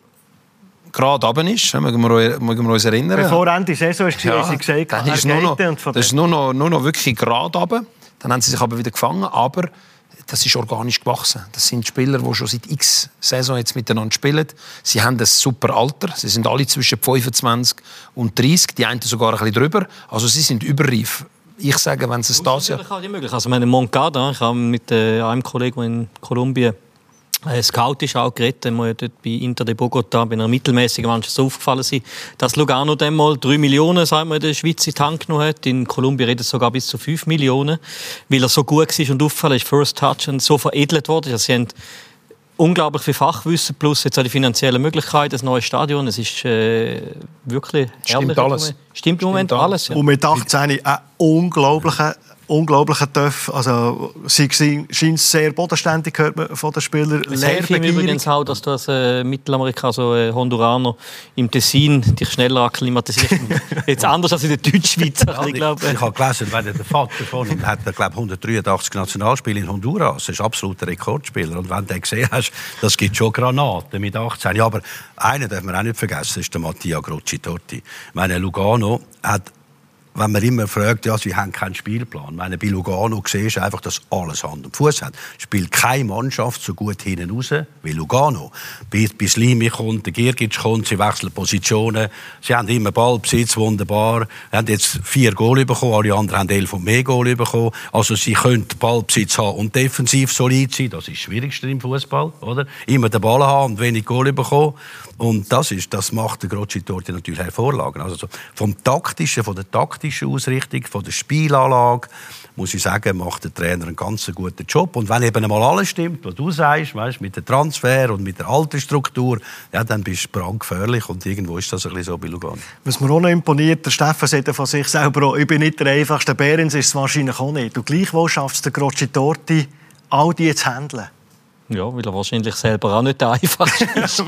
gerade runter ist, mögen wir, mögen wir uns erinnern. Bevor Ende Saison ist, ja, sie gesagt, dann ist nur noch, das ist nur noch, nur noch wirklich gerade runter. Dann haben sie sich aber wieder gefangen, aber das ist organisch gewachsen. Das sind Spieler, die schon seit x Saison jetzt miteinander spielen. Sie haben ein super Alter. Sie sind alle zwischen fünfundzwanzig und dreißig, die einen sogar ein bisschen drüber. Also sie sind überreif. Ich sage, wenn es das Jahr... Also meine Moncada, ich habe mit äh, einem Kollegen, der in Kolumbien äh, Scout ist, auch geredet, der muss dort bei Inter de Bogotá bei einer mittelmäßigen Mannschaft so aufgefallen sein, dass Lugano dann mal drei Millionen, sagt man, in der Schweiz in die Hand genommen hat. In Kolumbien redet es sogar bis zu fünf Millionen, weil er so gut war und auffallend ist, First Touch und so veredelt wurde. Also sie haben unglaublich viel Fachwissen plus jetzt auch die finanziellen Möglichkeiten, das neue Stadion. Es ist äh, wirklich Stimmt alles. Stimmt im Moment alles. Ja. Und mit achtzehn ein unglaublicher unglaublicher Töff. Also, sie scheint sehr bodenständig, hört man von den Spielern. Es hilft ihm übrigens auch, dass du als äh, Mittelamerikaner, also äh, Honduraner, im Tessin dich schneller akklimatisierst. Jetzt anders als in der Deutschschweiz. Ja, ich, ich, ich habe gelesen, wenn der Vater von ihm hat, er, glaube hundertdreiundachtzig Nationalspiele in Honduras. Das ist absoluter Rekordspieler. Und wenn du gesehen hast, das gibt schon Granaten mit achtzehn. Ja, aber einen darf man auch nicht vergessen, ist der Mattia Crocitorti. Ich meine, Lugano hat, wenn man immer fragt, ja, sie haben keinen Spielplan. Wenn du bei Lugano siehst, einfach, dass alles Hand und Fuß hat. Spielt keine Mannschaft so gut hinten raus wie Lugano. Bis, bis Limi kommt, der Girgic kommt, sie wechseln Positionen. Sie haben immer Ballbesitz, wunderbar. Sie haben jetzt vier Goal bekommen, alle anderen haben elf und mehr Goal bekommen. Also sie können Ballbesitz haben und defensiv solid sein. Das ist das Schwierigste im Fußball, oder? Immer den Ball haben und wenig Goal bekommen. Und das, ist, das macht der Crocitorti natürlich hervorragend. Also vom taktischen, von der taktischen Ausrichtung, von der Spielanlage, muss ich sagen, macht der Trainer einen ganz guten Job. Und wenn eben einmal alles stimmt, was du sagst, weißt, mit dem Transfer und mit der Altersstruktur, ja, dann bist du brandgefährlich. Und irgendwo ist das ein bisschen so bei Lugano. Was mir auch noch imponiert, der Steffen sagt von sich selber auch, ich bin nicht der einfachste, Behrens ist es wahrscheinlich auch nicht. Und gleichwohl schafft es der Crocitorti, all die zu handeln. Ja, weil er wahrscheinlich selber auch nicht der Einfachste ist.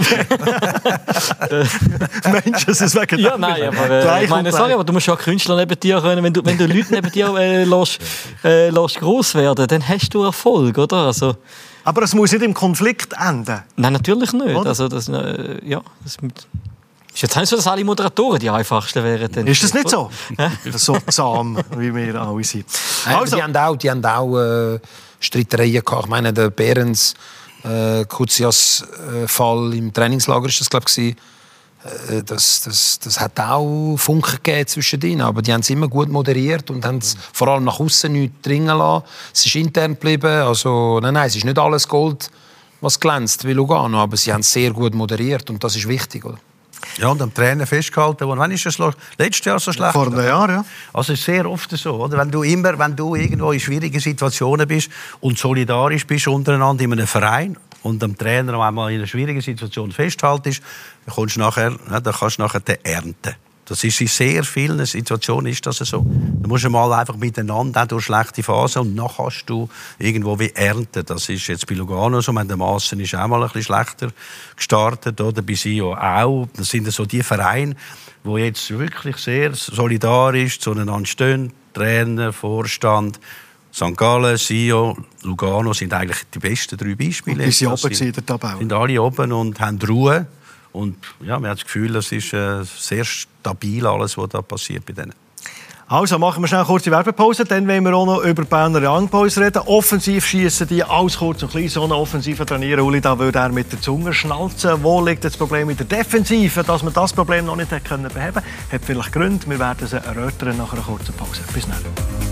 Mensch, das ist wegen ja, nein, aber, äh, ich meine, sorry, aber du musst ja Künstler neben dir können. Wenn du, wenn du Leute neben dir äh, lässt, äh, lässt gross werden, dann hast du Erfolg, oder? Also, aber es muss nicht im Konflikt enden. Nein, natürlich nicht. Also, das, äh, ja, das mit ist jetzt nicht so, dass alle Moderatoren die einfachsten wären. Ist das nicht so? So zahm, wie wir alle sind. Also. Die haben auch, die haben auch äh, Streitereien gehabt. Ich meine, der Behrens, äh, Kuzias äh, Fall im Trainingslager ist das, glaube ich, äh, das, das, das hat auch Funken gegeben zwischen ihnen. Aber die haben es immer gut moderiert und haben es vor allem nach außen nicht dringen lassen. Es ist intern geblieben. Also, nein, nein, es ist nicht alles Gold, was glänzt wie Lugano, aber sie haben es sehr gut moderiert und das ist wichtig, oder? Ja, und am Trainer festgehalten. Wann ist das letztes Jahr so schlecht? Vor einem Jahr, ja. Also es ist sehr oft so, oder? Wenn du immer, wenn du irgendwo in schwierigen Situationen bist und solidarisch bist untereinander in einem Verein und am Trainer einmal in einer schwierigen Situation festhaltest, dann kommst du nachher, dann kannst du nachher ernten. Das ist in sehr vielen Situationen ist das so. Du musst mal einfach miteinander auch durch schlechte Phasen und dann kannst du irgendwo wie ernten. Das ist jetzt bei Lugano so. Der Maassen ist auch mal ein bisschen schlechter gestartet, oder bei Sio auch. Das sind so die Vereine, die jetzt wirklich sehr solidarisch zueinander stehen. Trainer, Vorstand, Sankt Gallen, Sio, Lugano sind eigentlich die besten drei Beispiele. Die sind oben in der Tabelle. Sind alle oben und haben Ruhe. Und ja, man hat das Gefühl, es ist äh, sehr stabil, alles, was da passiert bei denen. Also machen wir schnell eine kurze Werbepause, dann wollen wir auch noch über Berner Young Boys reden. Offensiv schießen die, alles kurz und klein, so eine Offensive trainieren. Uli, da würde er mit der Zunge schnalzen. Wo liegt das Problem in der Defensive, dass man das Problem noch nicht beheben konnte? Hat vielleicht Gründe, wir werden sie erörtern nach einer kurzen Pause. Bis dann.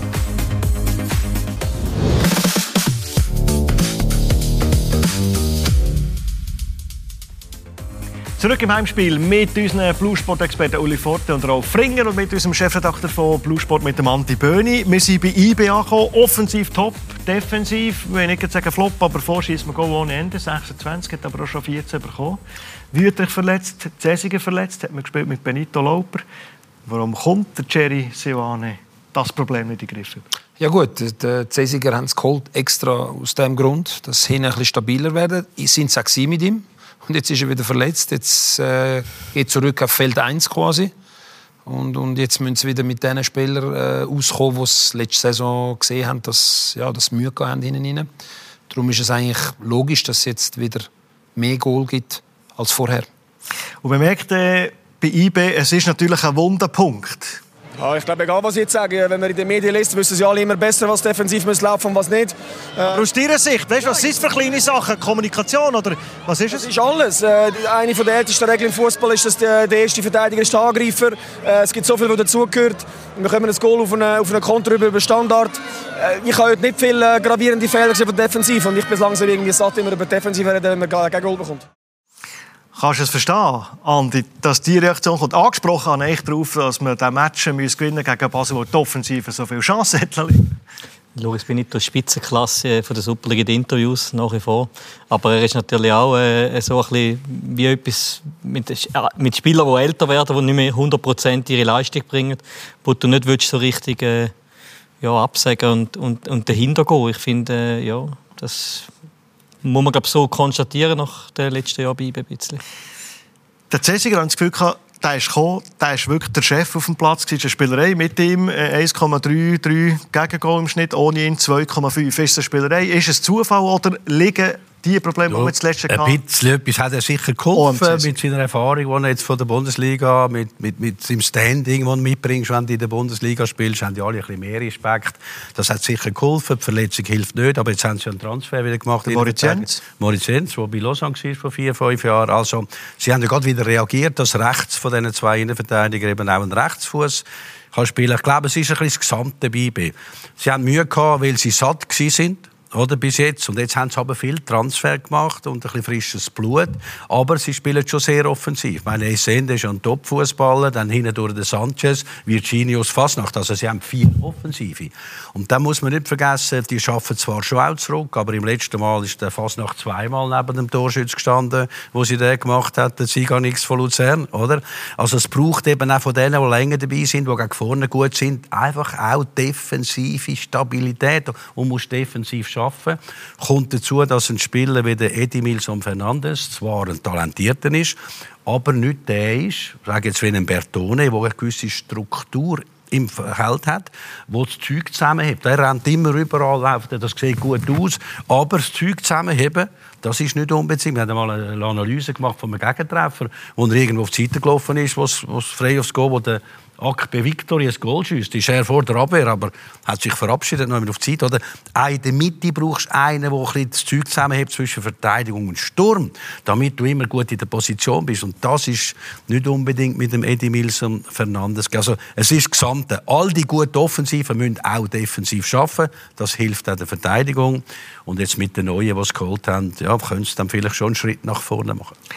Zurück im Heimspiel mit unseren Bluesport-Experten Uli Forte und Rolf Fringer und mit unserem Chefredakteur von Bluesport, mit dem Antti Böhni. Wir sind bei I B angekommen, offensiv top, defensiv, ich will nicht sagen Flop, aber vorschießt man Goal ohne Ende, sechsundzwanzig, hat aber auch schon vierzehn bekommen. Wüthrich verletzt, Cäsiger verletzt, hat man gespielt mit Benito Lauper. Warum kommt der Jerry Seoane das Problem nicht in den Griff? Ja gut, die Cäsiger haben es geholt, extra aus dem Grund, dass sie ein bisschen stabiler werden. Sind sie auch mit ihm. Und jetzt ist er wieder verletzt. Jetzt äh, geht er zurück auf Feld eins quasi. Und, und jetzt müssen sie wieder mit den Spielern äh, auskommen, die es letzte Saison gesehen haben, dass ja, das Mühe haben hinten rein. Darum ist es eigentlich logisch, dass es jetzt wieder mehr Goal gibt als vorher. Und man merkt äh, bei I B, es ist natürlich ein Wunderpunkt. Ja, ich glaube, egal was ich jetzt sage, wenn man in den Medien liest, wissen sie alle immer besser, was defensiv muss laufen und was nicht. Äh, Aber aus deiner Sicht, weißt, was sind es für kleine Sachen? Kommunikation oder was ist es? Es ist alles. Äh, eine der ältesten Regeln im Fußball ist, dass der, der erste Verteidiger ist der Angreifer. Äh, es gibt so viel, was dazugehört. Wir kommen ein Goal auf einen, auf einen Konter über Standard. Äh, ich habe heute nicht viele äh, gravierende Fehler von der Defensive und ich bin langsam irgendwie satt, immer über die Defensive reden, wenn man kein Goal bekommt. Kannst du es verstehen, Andi, dass die Reaktion kommt? Angesprochen habe ich darauf, dass wir diesen Match gewinnen gegen Basel, wo die Offensive so viele Chancen hat. Ich bin nicht durch die Spitzenklasse von der Superliga in Interviews nach wie vor. Aber er ist natürlich auch äh, so ein bisschen wie etwas mit, äh, mit Spielern, die älter werden, die nicht mehr hundert Prozent ihre Leistung bringen, wo du nicht willst, so richtig äh, ja, absagen und, und, und dahinter gehen. Ich finde, äh, ja, das muss man glaub, so konstatieren nach den letzten Jahren bei I B ein bisschen. Der Cäsiger hat das Gefühl gehabt, der ist gekommen, der ist wirklich der Chef auf dem Platz. Es ist eine Spielerei mit ihm, eins Komma drei drei Gegengol im Schnitt, ohne ihn zwei Komma fünf. Ist es eine Spielerei? Ist es Zufall oder liegen die Probleme, die wir zuletzt hatten? Ein bisschen etwas hat er sicher geholfen, oh, mit seiner Erfahrung, die er jetzt von der Bundesliga, mit, mit, mit seinem Standing, das du mitbringst, wenn du in der Bundesliga spielst, haben die alle ein bisschen mehr Respekt. Das hat sicher geholfen. Die Verletzung hilft nicht, aber jetzt haben sie einen Transfer wieder gemacht. Moritz Jens. Moritz Jens, der bei Lausanne war vor vier, fünf Jahren. Also, sie haben ja gerade wieder reagiert, dass rechts von diesen zwei Innenverteidigern eben auch ein Rechtsfuß kann spielen. Ich glaube, es ist ein bisschen das Gesamte dabei. Sie haben Mühe gehabt, weil sie satt waren. Oder, bis jetzt. Und jetzt haben sie aber viel Transfer gemacht und ein bisschen frisches Blut. Aber sie spielen schon sehr offensiv. Ich meine, Essende ist ein Top-Fußballer, dann hinten durch den Sanchez, Virginius Fasnacht. Also sie haben vier Offensive. Und dann muss man nicht vergessen, die schaffen zwar schon auch zurück, aber im letzten Mal ist der Fasnacht zweimal neben dem Torschütz gestanden, wo sie den gemacht hat, der Siganix von Luzern. Oder? Also es braucht eben auch von denen, die länger dabei sind, die gegen vorne gut sind, einfach auch defensive Stabilität. Und muss defensiv schaffen. Kommt dazu, dass ein Spieler wie der Edimilson Fernandes zwar ein Talentierter ist, aber nicht der ist, sage jetzt wie ein Bertone, der eine gewisse Struktur im Feld hat, wo das Zeug zusammenhebt. Er rennt immer überall, läuft, das sieht gut aus, aber das Zeug zusammenheben, das ist nicht unbedingt. Wir haben mal eine Analyse gemacht von einem Gegentreffer, wo er irgendwo auf die Seite gelaufen ist, wo es frei aufs Goal, wo der Akpe Victory ein Goal schießt. Ist er vor der Abwehr, aber hat sich verabschiedet, noch auf die Zeit. Oder auch in der Mitte brauchst du einen, der ein bisschen das Zeug zusammenhebt zwischen Verteidigung und Sturm, damit du immer gut in der Position bist. Und das ist nicht unbedingt mit dem Edimilson Fernandes. Also es ist das Gesamte. All die guten Offensiven müssen auch defensiv arbeiten. Das hilft auch der Verteidigung. Und jetzt mit den Neuen, die es geholt haben, ja, können sie dann vielleicht schon einen Schritt nach vorne machen.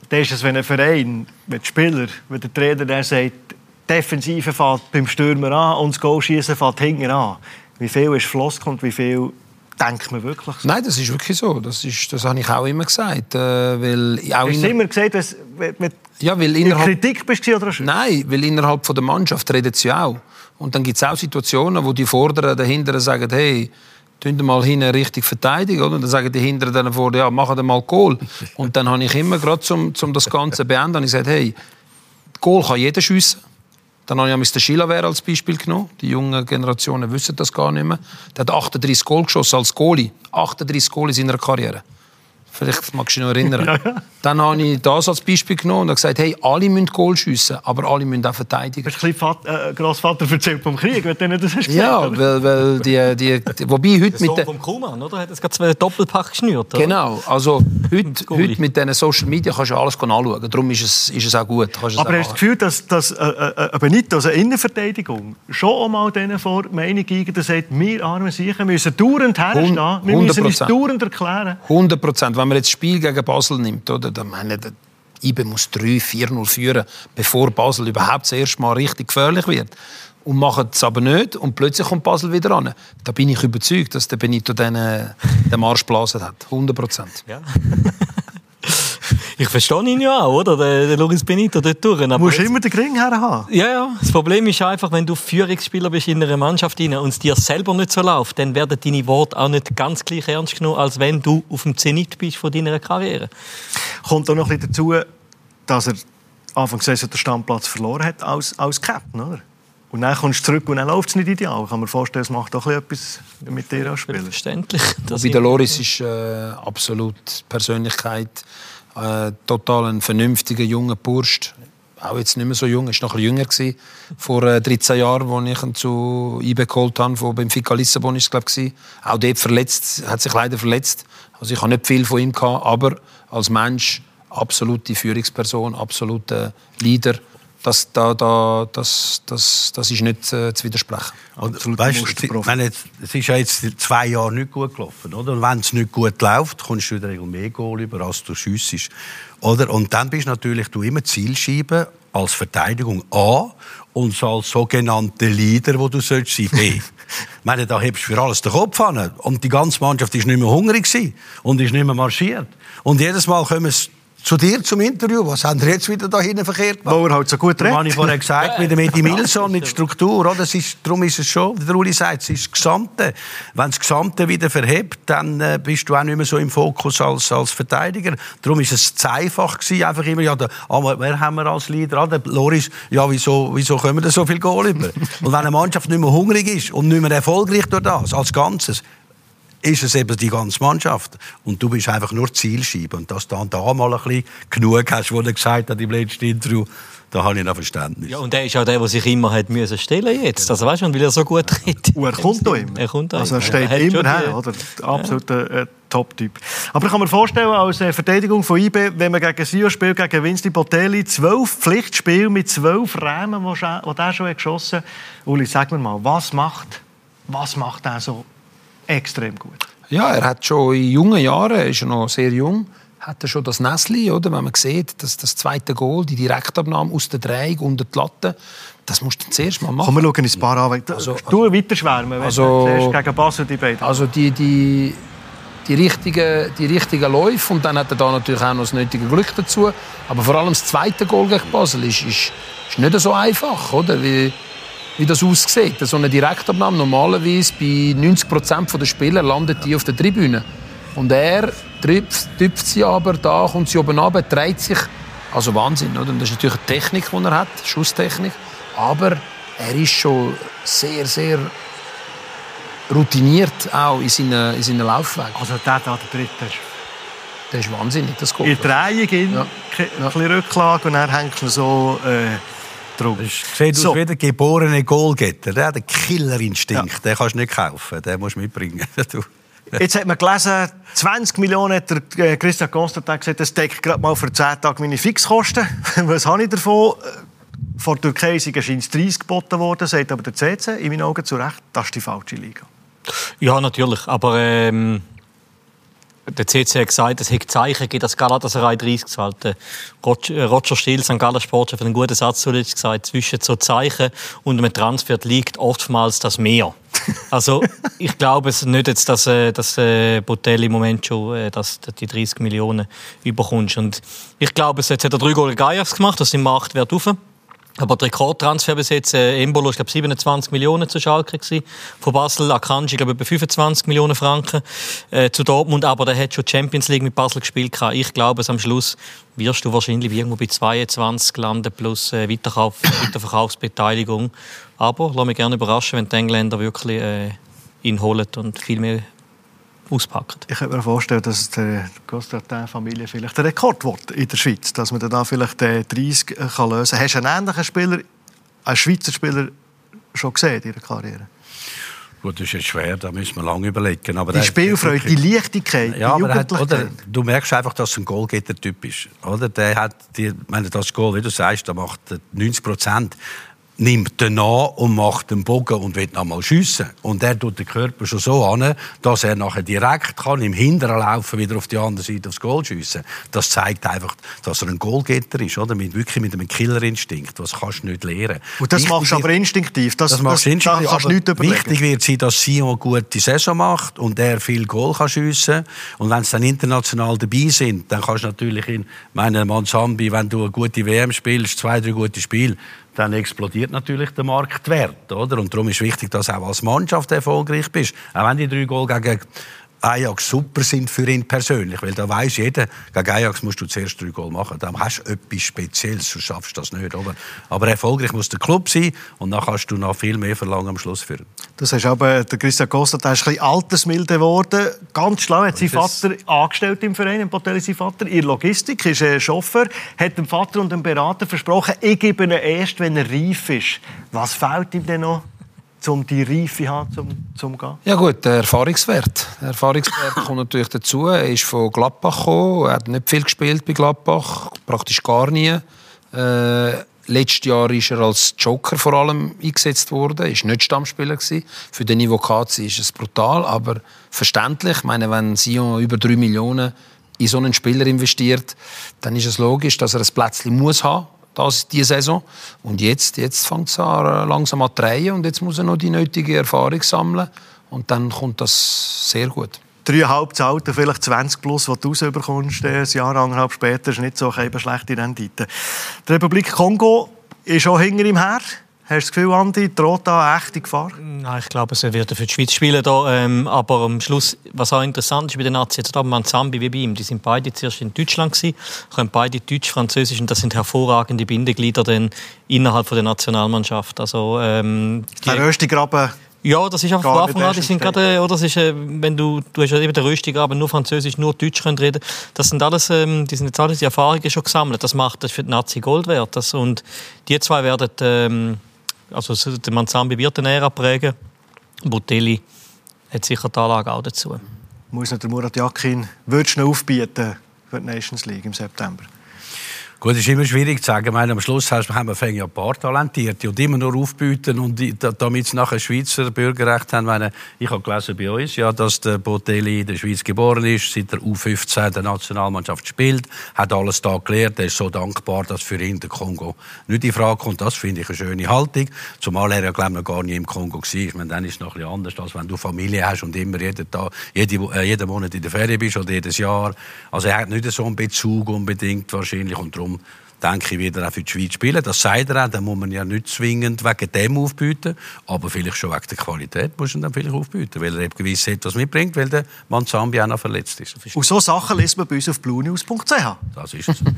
Das ist es, wenn ein Verein, wenn die Spieler, wenn der Trainer der sagt, die Defensive fährt beim Stürmer an und das Goalschießen fährt hinten an. Wie viel ist Floskel und wie viel denkt man wirklich so? Nein, das ist wirklich so. Das, ist, das habe ich auch immer gesagt. Äh, weil auch Hast du immer gesagt, wenn du ja, weil in innerhalb... Kritik bist oder schon? Nein, weil innerhalb der Mannschaft redet sie auch. Und dann gibt es auch Situationen, wo die Vorderen dahinter sagen, hey, tun mal hinten richtig verteidigen, oder? Und dann sagen die Hinteren dann vor, ja, machen mal Goal. Und dann habe ich immer, gerade zum, zum das Ganze zu beenden, ich gesagt, hey, Goal kann jeder schiessen. Dann habe ich den Chilaver als Beispiel genommen. Die jungen Generationen wissen das gar nicht mehr. Der hat achtunddreißig Goal geschossen als Goalie. achtunddreißig Goal in seiner Karriere. Vielleicht magst du dich noch erinnern. Ja, ja. Dann habe ich das als Beispiel genommen und gesagt, hey, alle müssen Goal schiessen, aber alle müssen auch verteidigen. Hast du ein bisschen äh, Grossvater erzählt vom Krieg, wenn du das hast gesagt? Ja, weil, weil die, die, die, wobei heute der Sohn mit vom Kuhmann, oder? Hat es gerade zwei Doppelpack geschnürt, oder? Genau, also heute, heute mit diesen Social Media kannst du alles anschauen. Darum ist es, ist es auch gut. Kannst aber hast du das Gefühl, dass, dass äh, äh, Benito, also Innenverteidigung, schon einmal denen vor die Meinung gegen, der sagt, wir arme Siechen müssen dauernd herstehen, wir müssen uns dauernd erklären? hundert Prozent. Wenn man jetzt das Spiel gegen Basel nimmt, oder, dann meine ich, I B muss drei vier null führen, bevor Basel überhaupt das erste Mal richtig gefährlich wird. Und machen es aber nicht und plötzlich kommt Basel wieder ran. Da bin ich überzeugt, dass der Benito den, äh, den Marsch geblasen hat. hundert Prozent. Ja. Ich verstehe ihn ja auch, oder? Der, der Luis Benito dort durch. Du musst immer den Ring her haben. Ja, ja. Das Problem ist einfach, wenn du Führungsspieler bist in einer Mannschaft rein und es dir selber nicht so läuft, dann werden deine Worte auch nicht ganz gleich ernst genommen, als wenn du auf dem Zenit bist von deiner Karriere. Kommt auch noch ein bisschen dazu, dass er Anfang der Saison den Stammplatz verloren hat als, als Captain, oder? Und dann kommst du zurück und dann läuft es nicht ideal. Ich kann mir vorstellen, es macht auch etwas mit dir als Spieler. Verständlich. Bei der Loris ist äh, absolut Persönlichkeit. Äh, total ein vernünftiger, junger Bursch. Auch jetzt nicht mehr so jung, er war noch ein jünger gewesen. Vor äh, dreizehn Jahren, als ich ihn zu I B geholt habe, von Benfica Lissabon ist es, glaube ich. Auch dort verletzt, hat sich leider verletzt. Also ich habe nicht viel von ihm gehabt, aber als Mensch absolute Führungsperson, absoluter Leader. Das, da, da, das, das, das ist nicht äh, zu widersprechen. Weißt, es ist ja jetzt zwei Jahre nicht gut gelaufen, oder? Und wenn es nicht gut läuft, kommst du in der Regel mehr Goal über, als du schiessest, oder? Und dann bist natürlich du immer Zielscheibe als Verteidigung A und als sogenannte Leader, wo du sollst sein B. Ich meine, da hebst du für alles den Kopf an. Und die ganze Mannschaft war nicht mehr hungrig und ist nicht mehr marschiert. Und jedes Mal kommen es zu dir zum Interview. Was haben wir jetzt wieder da hinten verkehrt gemacht? Wo er halt so gut redet. Das habe ich vorher gesagt, mit dem Edi Milson, mit Struktur. Oder? Das ist, darum ist es schon, wie der Uli sagt, es ist das Gesamte. Wenn das Gesamte wieder verhebt, dann äh, bist du auch nicht mehr so im Fokus als, als Verteidiger. Darum war es zu einfach gewesen, einfach immer, ja, der, ah, wer haben wir als Leader? Ah, der Loris, ja, wieso, wieso kommen da so viel Goal über? Und wenn eine Mannschaft nicht mehr hungrig ist und nicht mehr erfolgreich durch das, als Ganzes, ist es eben die ganze Mannschaft. Und du bist einfach nur Zielscheibe. Und dass du dann da mal ein bisschen genug hast, was er gesagt hat im letzten Interview, da habe ich noch Verständnis. Ja, und er ist auch der, der sich immer hat müssen stellen jetzt. Also weißt du, weil er so gut redet. Und er kommt auch immer. Er kommt auch also er immer. steht er immer her, oder? Absoluter ja. äh, Top-Typ. Aber ich kann mir vorstellen, als äh, Verteidigung von I B, wenn man gegen Sio spielt, gegen Winsti Botelli, zwölf Pflichtspiele mit zwölf Rämen, die er schon hat geschossen hat. Uli, sag mir mal, was macht, was macht er so extrem gut? Ja, er hat schon in jungen Jahren, er ist ja noch sehr jung, hat er schon das Näsli, oder? Wenn man sieht, dass das zweite Goal, die Direktabnahme aus der Drehung unter die Latte, das musst du zuerst mal machen. Komm, wir schauen ins Paar an. Also, du weiter schwärmen, also, wenn du gegen Basel die beiden. Also die, die, die, richtigen, die richtigen Läufe und dann hat er da natürlich auch noch das nötige Glück dazu. Aber vor allem das zweite Goal gegen Basel ist, ist, ist nicht so einfach, oder? Wie, wie das aussieht. So eine Direktabnahme, normalerweise bei neunzig Prozent der Spieler landet die auf der Tribüne. Und er trifft sie aber, da kommt sie oben runter, dreht sich. Also Wahnsinn, oder? Und das ist natürlich eine Technik, die er hat, Schusstechnik. Aber er ist schon sehr, sehr routiniert auch in seinen, in seinen Laufwegen. Also der da, der dritte ist... Das ist wahnsinnig, das Goal. In der Drehung, in, ja. ein bisschen Rücklage und dann hängt man so... Äh, Sieht so. Aus wie der geborene Goalgetter. Der hat einen Killerinstinkt. Ja. Den kannst du nicht kaufen. Den musst du mitbringen. Jetzt hat man gelesen, zwanzig Millionen hat der Christian Constantin gesagt, das deckt gerade mal für zehn Tage meine Fixkosten. Was habe ich davon? Vor der Türkei scheint es dreißig geboten worden, sagt aber der C C, in meinen Augen zu Recht, das ist die falsche Liga. Ja, natürlich. Aber ähm, Der C C hat gesagt, es hätte Zeichen gegeben, dass Galatasaray dreißig zu halten. Roger Still, Sankt Galler Sportchef, hat einen guten Satz zuletzt gesagt, zwischen so Zeichen und einem Transfer liegt oftmals das Meer. Also ich glaube es nicht, jetzt, dass, dass äh, Botelli im Moment schon äh, dass, dass die dreißig Millionen überkommst. Und ich glaube, jetzt hat er drei Goal gegen Ajax gemacht, das sind Marktwert rauf. Aber der Rekordtransfer bis jetzt, äh, Embolo, ich glaube siebenundzwanzig Millionen zu Schalke gewesen. Von Basel, Akanji, ich glaube über fünfundzwanzig Millionen Franken äh, zu Dortmund. Aber der hat schon Champions League mit Basel gespielt. Ich glaube, am Schluss wirst du wahrscheinlich irgendwo bei zweiundzwanzig landen plus äh, Weiterkauf, Weiterverkaufsbeteiligung. Aber lass mich gerne überraschen, wenn die Engländer wirklich äh, ihn holen und viel mehr auspacken. Ich könnte mir vorstellen, dass die Constantin-Familie vielleicht den Rekord wird in der Schweiz, dass man da vielleicht den dreißig kann lösen kann. Hast du einen ähnlichen Spieler, einen Schweizer Spieler, schon gesehen in ihrer Karriere? Gut, das ist jetzt schwer, da müssen wir lange überlegen. Aber die Spielfreude, die Leichtigkeit, ja, die aber hat, Jugendlichkeit. oder, du merkst einfach, dass es ein Goalgetter-Typ ist. Oder? Der hat die, meine, das Goal, wie du sagst, da macht neunzig Prozent nimmt den an und macht den Bogen und will noch mal schiessen. Und er tut den Körper schon so an, dass er nachher direkt kann im Hinteren laufen, wieder auf die andere Seite aufs Goal schiessen. Das zeigt einfach, dass er ein Goalgetter ist, oder? Mit, wirklich mit einem Killerinstinkt. Das kannst du nicht lernen. Und das wichtig machst du aber instinktiv. Das, das, das, das instinktiv, kannst du nicht überlegen. Wichtig wird sein, dass Sion eine gute Saison macht und er viel Goal kann schiessen. Und wenn sie dann international dabei sind, dann kannst du natürlich in meiner Manzambi, wenn du eine gute W M spielst, zwei, drei gute Spiele, dann explodiert natürlich der Marktwert, oder? Und darum ist wichtig, dass du auch als Mannschaft erfolgreich bist. Auch wenn die drei Goal gegen Ajax super sind für ihn persönlich, weil da weiss jeder, gegen Ajax musst du zuerst drei Goal machen. Dann hast du etwas Spezielles, sonst schaffst du das nicht. Aber, aber erfolgreich muss der Club sein und dann kannst du noch viel mehr verlangen am Schluss führen. Das hast aber, der Christian Costa, der ist ein bisschen altersmilde geworden. Ganz schlau, hat sein Vater angestellt im Verein, im Botelli, sein Vater, in Logistik, ist ein Chauffeur, hat dem Vater und dem Berater versprochen, ich gebe ihn erst, wenn er reif ist. Was fehlt ihm denn noch, um die Reife zu haben, zum, zum gehen? Ja gut, der Erfahrungswert. Der Erfahrungswert kommt natürlich dazu. Er ist von Gladbach gekommen, er hat nicht viel gespielt bei Gladbach, praktisch gar nie. Äh, letztes Jahr ist er als Joker vor allem eingesetzt worden, er war nicht Stammspieler gewesen. Für den Niveau K C ist es brutal, aber verständlich. Ich meine, wenn Sion über drei Millionen in so einen Spieler investiert, dann ist es logisch, dass er ein Plätzchen muss haben. Das diese Saison. Und jetzt, jetzt fängt es an, langsam an zu drehen und jetzt muss er noch die nötige Erfahrung sammeln und dann kommt das sehr gut. Dreieinhalb zu Alter, vielleicht zwanzig plus, was du rausbekommst, ein Jahr, anderthalb später, ist nicht so eine schlechte Rendite. Die Republik Kongo ist auch hinter ihm her. Hast du das Gefühl, Andi, droht da eine echte Gefahr? Nein, ich glaube, er wird für die Schweiz spielen. Da, ähm, aber am Schluss, was auch interessant ist bei den Nazis, jetzt haben Manzambi wie bei ihm, die sind beide zuerst in Deutschland gewesen, können beide Deutsch, Französisch und das sind hervorragende Bindeglieder dann innerhalb von der Nationalmannschaft. Also, ähm, die, der Röstigraben. Ja, das ist einfach von Anfang an. Die sind gerade, oder das ist, äh, wenn du, du hast ja eben den Röstigraben, nur Französisch, nur Deutsch können reden. Das sind alles, ähm, die sind jetzt alles die Erfahrungen schon gesammelt. Das macht das für die Nazi Gold wert. Das, und die zwei werden ähm, Also der Manzambi wird den Ära prägen. Botelli hat sicher die Anlage auch dazu. Muss nicht der Murat Yakin würdest du aufbieten für die Nations League im September? Gut, es ist immer schwierig zu sagen. Ich meine, am Schluss haben wir ja ein paar Talentierte und immer nur aufbieten und damit sie nachher Schweizer Bürgerrecht haben. Ich, meine, ich habe gelesen bei uns, ja, dass der Botelli in der Schweiz geboren ist, seit der U fünfzehn der Nationalmannschaft spielt, hat alles da gelernt. Er ist so dankbar, dass für ihn der Kongo nicht in Frage kommt. Das finde ich eine schöne Haltung. Zumal er ja, glaube ich, noch gar nie im Kongo war. Ich meine, dann ist es noch ein bisschen anders, als wenn du Familie hast und immer jeden, Tag, jede, äh, jeden Monat in der Ferien bist oder jedes Jahr. Also er hat nicht so einen Bezug unbedingt wahrscheinlich und darum denke ich, wieder auch für die Schweiz spielen. Das sagt er auch, da muss man ja nicht zwingend wegen dem aufbieten, aber vielleicht schon wegen der Qualität muss man dann vielleicht aufbieten, weil er eben gewiss etwas mitbringt, weil der Manzambi auch noch verletzt ist. Und so Sachen liest man bei uns auf bluenews punkt c h. Das ist es.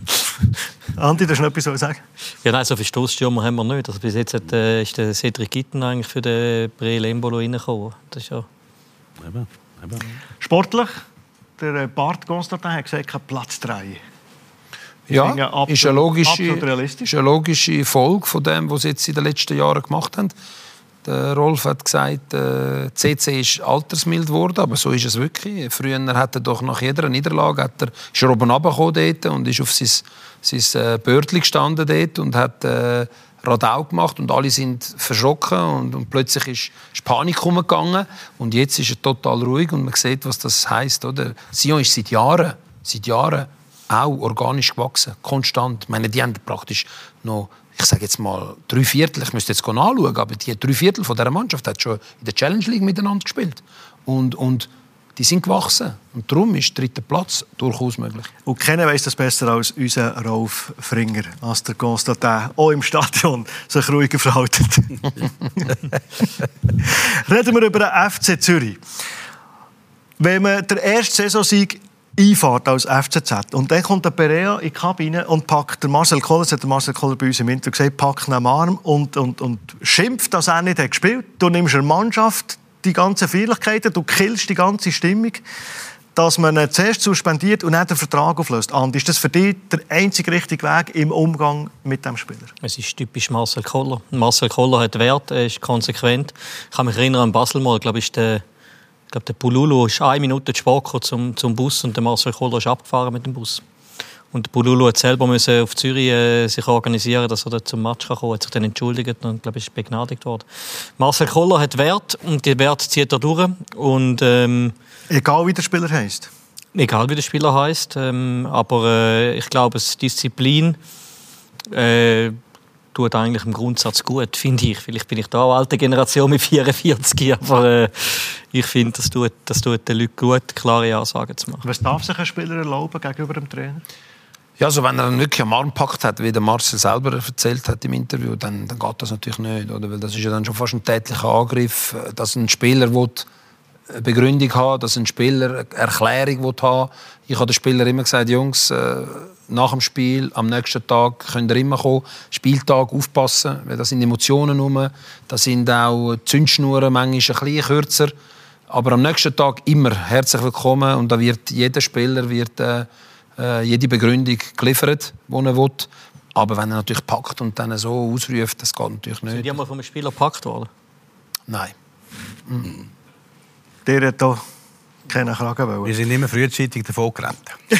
Andi, du hast noch etwas zu sagen? Ja, nein, so viele Stossstürmer haben wir nicht. Also bis jetzt hat, äh, ist der Cedric Gitten eigentlich für den Breel Embolo reingekommen. Das ist ja... Eben, eben. Sportlich, der Bart Constantin hat gesagt, kein Platz drei. Ja, absolut, ist eine logische, ist eine logische Folge von dem, was sie jetzt in den letzten Jahren gemacht haben. Der Rolf hat gesagt, äh, C C ist altersmild geworden, aber so ist es wirklich. Früher hat er doch nach jeder Niederlage hat er, ist er oben runtergekommen dort und ist auf sein, sein äh, Bördli gestanden dort und hat äh, Radau gemacht und alle sind verschrocken und, und plötzlich ist, ist Panik umgegangen und jetzt ist er total ruhig und man sieht, was das heisst, oder? Sion ist seit Jahren, seit Jahren auch organisch gewachsen, konstant. Ich meine, die haben praktisch noch, ich sage jetzt mal, drei Viertel, ich müsste jetzt nachschauen, aber die drei Viertel von dieser Mannschaft hat schon in der Challenge League miteinander gespielt. Und, und die sind gewachsen. Und darum ist der dritte Platz durchaus möglich. Und keiner weiss das besser als unser Rolf Fringer, als der Constantin auch im Stadion sich ruhiger verhält. Reden wir über den F C Zürich. Wenn man den ersten Saisonsieg einfährt als F C Z und dann kommt der Perea in die Kabine und packt der Marcel Koller, das hat der Marcel Koller bei uns im Interview gesagt, packt ihn am Arm und, und, und schimpft, dass er nicht hat gespielt hat. Du nimmst eine Mannschaft, die ganzen Feierlichkeiten, du killst die ganze Stimmung, dass man ihn zuerst suspendiert und dann den Vertrag auflöst. Andi, ist das für dich der einzige richtige Weg im Umgang mit dem Spieler? Es ist typisch Marcel Koller. Marcel Koller hat Wert, er ist konsequent. Ich kann mich erinnern an Basel mal, ich glaube, ist der, ich glaube, der Pululu ist eine Minute zu spät gekommen zum, zum Bus und der Marcel Koller ist abgefahren mit dem Bus. Und Pululu hat selber müssen auf Zürich äh, sich organisieren, dass er dort zum Match kommen kann. Er hat sich dann entschuldigt und, glaube ich, ist begnadigt worden. Marcel Koller hat Wert und die Wert zieht er durch. Und, ähm, egal wie der Spieler heisst? Egal wie der Spieler heisst. Ähm, aber äh, ich glaube, es Disziplin äh, tut eigentlich im Grundsatz gut, finde ich. Vielleicht bin ich da eine alte Generation mit vierundvierzig, aber äh, ich finde, das tut, das tut den Leuten gut, klare Ansagen zu machen. Was darf sich ein Spieler erlauben gegenüber dem Trainer? Ja, also wenn er dann wirklich am Arm gepackt hat, wie der Marcel selber erzählt hat im Interview, dann, dann geht das natürlich nicht. Oder? Weil das ist ja dann schon fast ein tätlicher Angriff, dass ein Spieler will eine Begründung haben, dass ein Spieler eine Erklärung will haben. Ich habe den Spieler immer gesagt, Jungs, nach dem Spiel, am nächsten Tag könnt ihr immer kommen, Spieltag aufpassen, weil da sind Emotionen rum, da sind auch Zündschnuren manchmal ein bisschen kürzer. Aber am nächsten Tag immer herzlich willkommen und da wird jeder Spieler wird, äh, jede Begründung geliefert, die er will. Aber wenn er natürlich packt und dann so ausruft, das geht natürlich nicht. Sind die einmal von einem Spieler gepackt worden? Nein. Mhm. Der hat hier keinen Kragen wollen. Wir sind immer frühzeitig davon gerannt.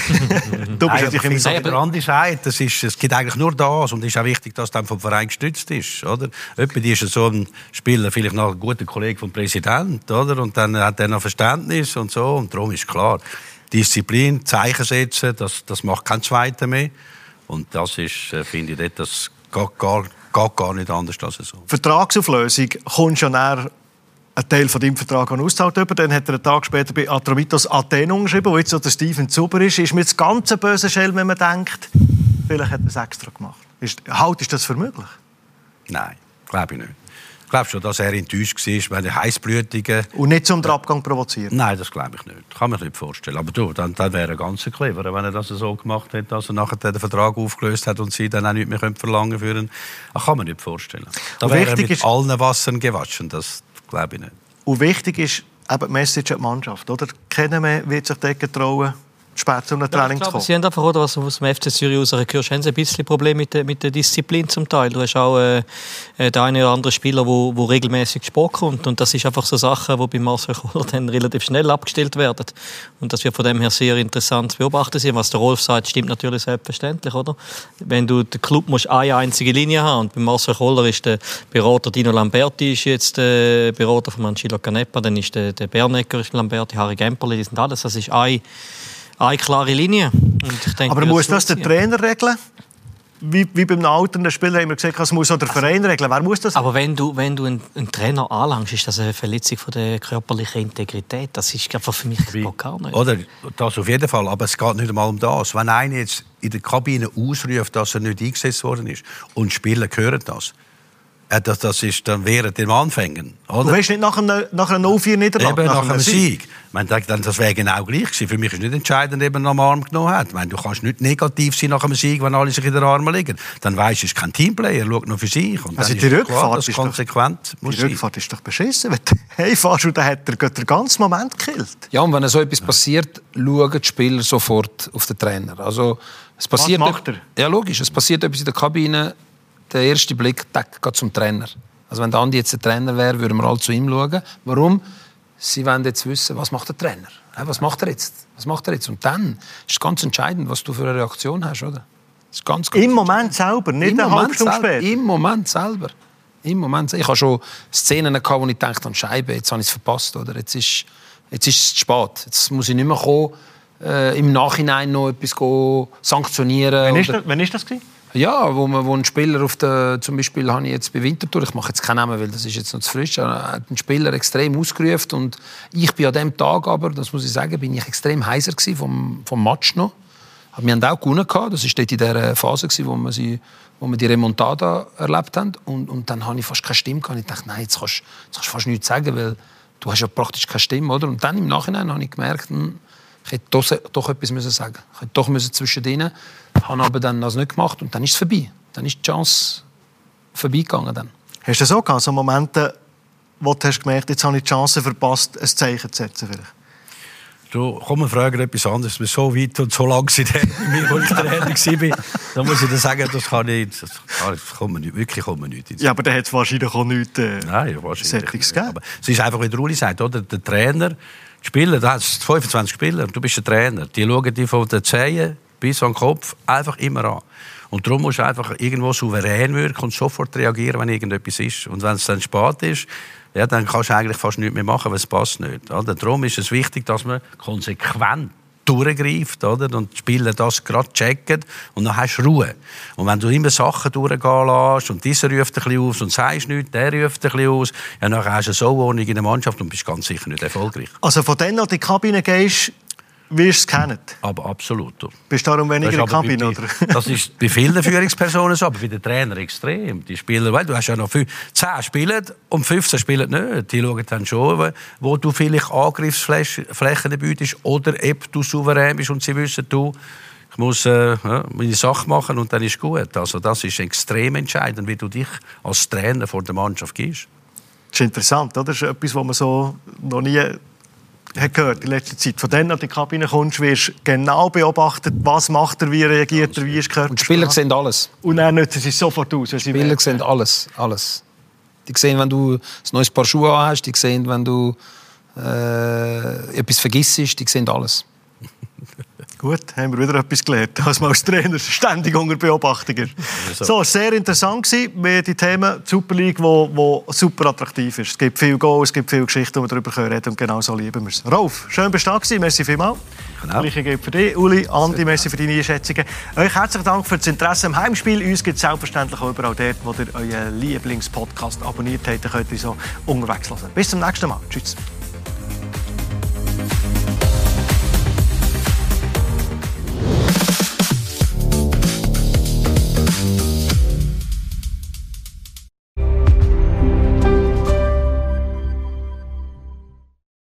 Du bist natürlich immer so. Wie der Andi sagt, das ist, es gibt eigentlich nur das und es ist auch wichtig, dass dann vom Verein gestützt ist. Oder? Jemand ist so ein Spieler, vielleicht noch ein guter Kollege vom Präsidenten, oder? Und dann hat er noch Verständnis und so. Und darum ist klar, Disziplin, Zeichen setzen, das, das macht kein Zweiter mehr. Und das ist, finde ich, das geht gar, geht gar nicht anders als so. Vertragsauflösung kommst ja näher einen Teil von deinem Vertrag auszahlt über. Dann hat er einen Tag später bei Atromitos Athen unterschrieben, wo jetzt so der Steven Zuber ist. Ist mir jetzt ganz ein böser Schelm, wenn man denkt, vielleicht hat er es extra gemacht. Ist, halt, ist das für möglich? Nein, glaube ich nicht. Ich glaube schon, dass er enttäuscht war, wenn er Heißblütige... Und nicht zum Abgang provozieren? Nein, das glaube ich nicht. Kann man sich nicht vorstellen. Aber du, dann, dann wäre er ganz clever, wenn er das so gemacht hätte, dass er nachher den Vertrag aufgelöst hat und sie dann auch nichts mehr verlangen können. Das kann man nicht vorstellen. Da wäre er mit ist, allen Wassern gewaschen, das glaube ich nicht. Und wichtig ist eben die Message an die Mannschaft. Oder? Keiner mehr wird sich dort trauen, spät zu einem ja, Training zu kommen. Sie haben einfach, oder, was aus dem F C Zürich aus gehört, haben Sie ein bisschen Probleme mit der, mit der Disziplin zum Teil. Du hast auch äh, den einen oder anderen Spieler, der wo, wo regelmäßig Sport kommt. Und das ist einfach so Sachen, die bei Marcel Koller dann relativ schnell abgestellt werden. Und das wird von dem her sehr interessant zu beobachten sein. Was der Rolf sagt, stimmt natürlich selbstverständlich, oder? Wenn du den Club musst eine einzige Linie haben und bei Marcel Koller ist der Berater Dino Lamberti ist jetzt der Berater von Angelo Canepa, dann ist der, der Bernecker ist Lamberti, Harry Gemperli, die sind alles. Das ist ein Eine klare Linie. Und ich denke, aber muss das der Trainer regeln? Wie, wie beim alternden Spieler haben wir gesagt, das muss auch der Verein regeln. Wer muss das? Aber wenn du, wenn du einen, einen Trainer anlangst, ist das eine Verletzung von der körperlichen Integrität. Das ist einfach für mich gar nicht. Oder, das auf jeden Fall. Aber es geht nicht einmal um das. Wenn einer jetzt in der Kabine ausruft, dass er nicht eingesetzt worden ist und die Spieler hören das, Das, das ist dann während dem Anfängen. Oder? Du weißt nicht nach einer, nach einer null vier Niederlage? Eben nach, nach einem Sieg. Sieg. Ich meine, das wäre genau gleich gewesen. Für mich ist nicht entscheidend, ob er am Arm genommen hat. Ich meine, du kannst nicht negativ sein nach einem Sieg, wenn alle sich in den Armen liegen. Dann weisst du, es ist kein Teamplayer, schaut nur für sich. Und also die Rückfahrt, klar, ist, konsequent doch, die Rückfahrt ist doch beschissen. Wenn du heimfährst und dann hat er den ganzen Moment gekillt. Ja, und wenn so etwas passiert, schauen die Spieler sofort auf den Trainer. Also, es passiert Was macht er? Ja, logisch. Es passiert etwas in der Kabine. Der erste Blick geht zum Trainer. Also wenn der Andi jetzt der Trainer wäre, würden wir alle zu ihm schauen. Warum? Sie wollen jetzt wissen, was macht der Trainer? Was macht er jetzt? Was macht er jetzt? Und dann ist es ganz entscheidend, was du für eine Reaktion hast, oder? Das ist ganz, ganz Im Moment selber, nicht eine halbe Stunde später? Im Moment selber. Im Moment. Ich habe schon Szenen gehabt, wo ich dachte, an Scheibe, jetzt habe ich es verpasst. Oder? Jetzt, ist, jetzt ist es zu spät. Jetzt muss ich nicht mehr kommen, äh, im Nachhinein noch etwas go sanktionieren. Wann ist das, wann ist das gewesen? Ja, wo, man, wo ein Spieler auf der, zum Beispiel habe ich jetzt bei Winterthur, ich mache jetzt keinen Namen, weil das ist jetzt noch zu frisch, hat einen Spieler extrem ausgerufen und ich bin an dem Tag aber, das muss ich sagen, bin ich extrem heiser gewesen vom, vom Match noch. Wir haben auch gewonnen gehabt, das war dort in der Phase gewesen, wo wir sie, wo wir die Remontada erlebt haben und, und dann hatte ich fast keine Stimme gehabt. Ich dachte, nein, jetzt kannst, jetzt kannst du fast nichts sagen, weil du hast ja praktisch keine Stimme, oder? Und dann im Nachhinein habe ich gemerkt, hm, ich hätte doch, doch etwas müssen sagen. Ich hätte doch müssen zwischen denen, habe aber dann das nicht gemacht und dann ist es vorbei. Dann ist die Chance vorbeigegangen. Dann. Hast du so gehabt, so Momente, wo du hast gemerkt, jetzt habe ich die Chance verpasst, ein Zeichen zu setzen? Vielleicht? Du, komm, wir fragen etwas anderes. Wir sind so weit und so lang sind, wo ich Trainer war. Da muss ich dir sagen, das kann nicht. Das, das kommt mir nicht, wirklich kommt mir nicht. Ja, aber da hat es wahrscheinlich auch nichts äh, Nein, wahrscheinlich nicht. Aber es ist einfach, wie der Uli sagt, oder? Der Trainer, die Spieler, da hast du fünfundzwanzig Spieler, du bist der Trainer. Die schauen dich von den Zehen bis an den Kopf einfach immer an. Und darum musst du einfach irgendwo souverän wirken und sofort reagieren, wenn irgendetwas ist. Und wenn es dann spät ist, ja, dann kannst du eigentlich fast nichts mehr machen, weil es passt nicht. Oder? Darum ist es wichtig, dass man konsequent durchgreift, oder? Und die Spieler das gerade checken und dann hast du Ruhe. Und wenn du immer Sachen durchgehen lässt und dieser ruft ein bisschen aus und sagst nichts, der ruft ein bisschen aus, ja, dann hast du eine So-Wohnung in der Mannschaft und bist ganz sicher nicht erfolgreich. Also von denen, die in die Kabine gehst, wirst du es kennen? Aber absolut. Bist du darum weniger in der Kabine, oder? Das ist bei vielen Führungspersonen so, aber bei den Trainern extrem. Die Spieler, weil du hast ja noch zehn Spielen und fünfzehn spielen nicht. Die schauen dann schon, wo du vielleicht Angriffsflächen bietest oder ob du souverän bist und sie wissen, du, ich muss äh, meine Sache machen und dann ist gut. Also das ist extrem entscheidend, wie du dich als Trainer vor der Mannschaft gibst. Das ist interessant, oder? Das ist etwas, was man so noch nie hat gehört in letzter Zeit. Von denen, an die Kabine kommst, wirst du genau beobachtet, was macht er, wie reagiert er, wie ist gehört. Und die Spieler sehen alles. Und dann nutzen sie sofort aus. Die Spieler sehen alles, alles. Die sehen, wenn du ein neues Paar Schuhe hast, die sehen, wenn du äh, etwas vergisst, die sehen alles. Gut, haben wir wieder etwas gelernt, als man als Trainer ständig unter Beobachtung ist. So, so sehr interessant war die Themen Super League, die super attraktiv ist. Es gibt viele Goals, es gibt viele Geschichten, die wir darüber reden können und genau so lieben wir es. Rolf, schön bist du da gewesen, merci vielmals. Genau. Gleiche gilt für dich. Uli, Andi, merci für deine Einschätzungen. Euch herzlichen Dank für das Interesse am Heimspiel. Uns gibt es selbstverständlich auch überall dort, wo ihr euren Lieblingspodcast abonniert habt. Dann könnt ihr so unterwegs hören. Bis zum nächsten Mal. Tschüss.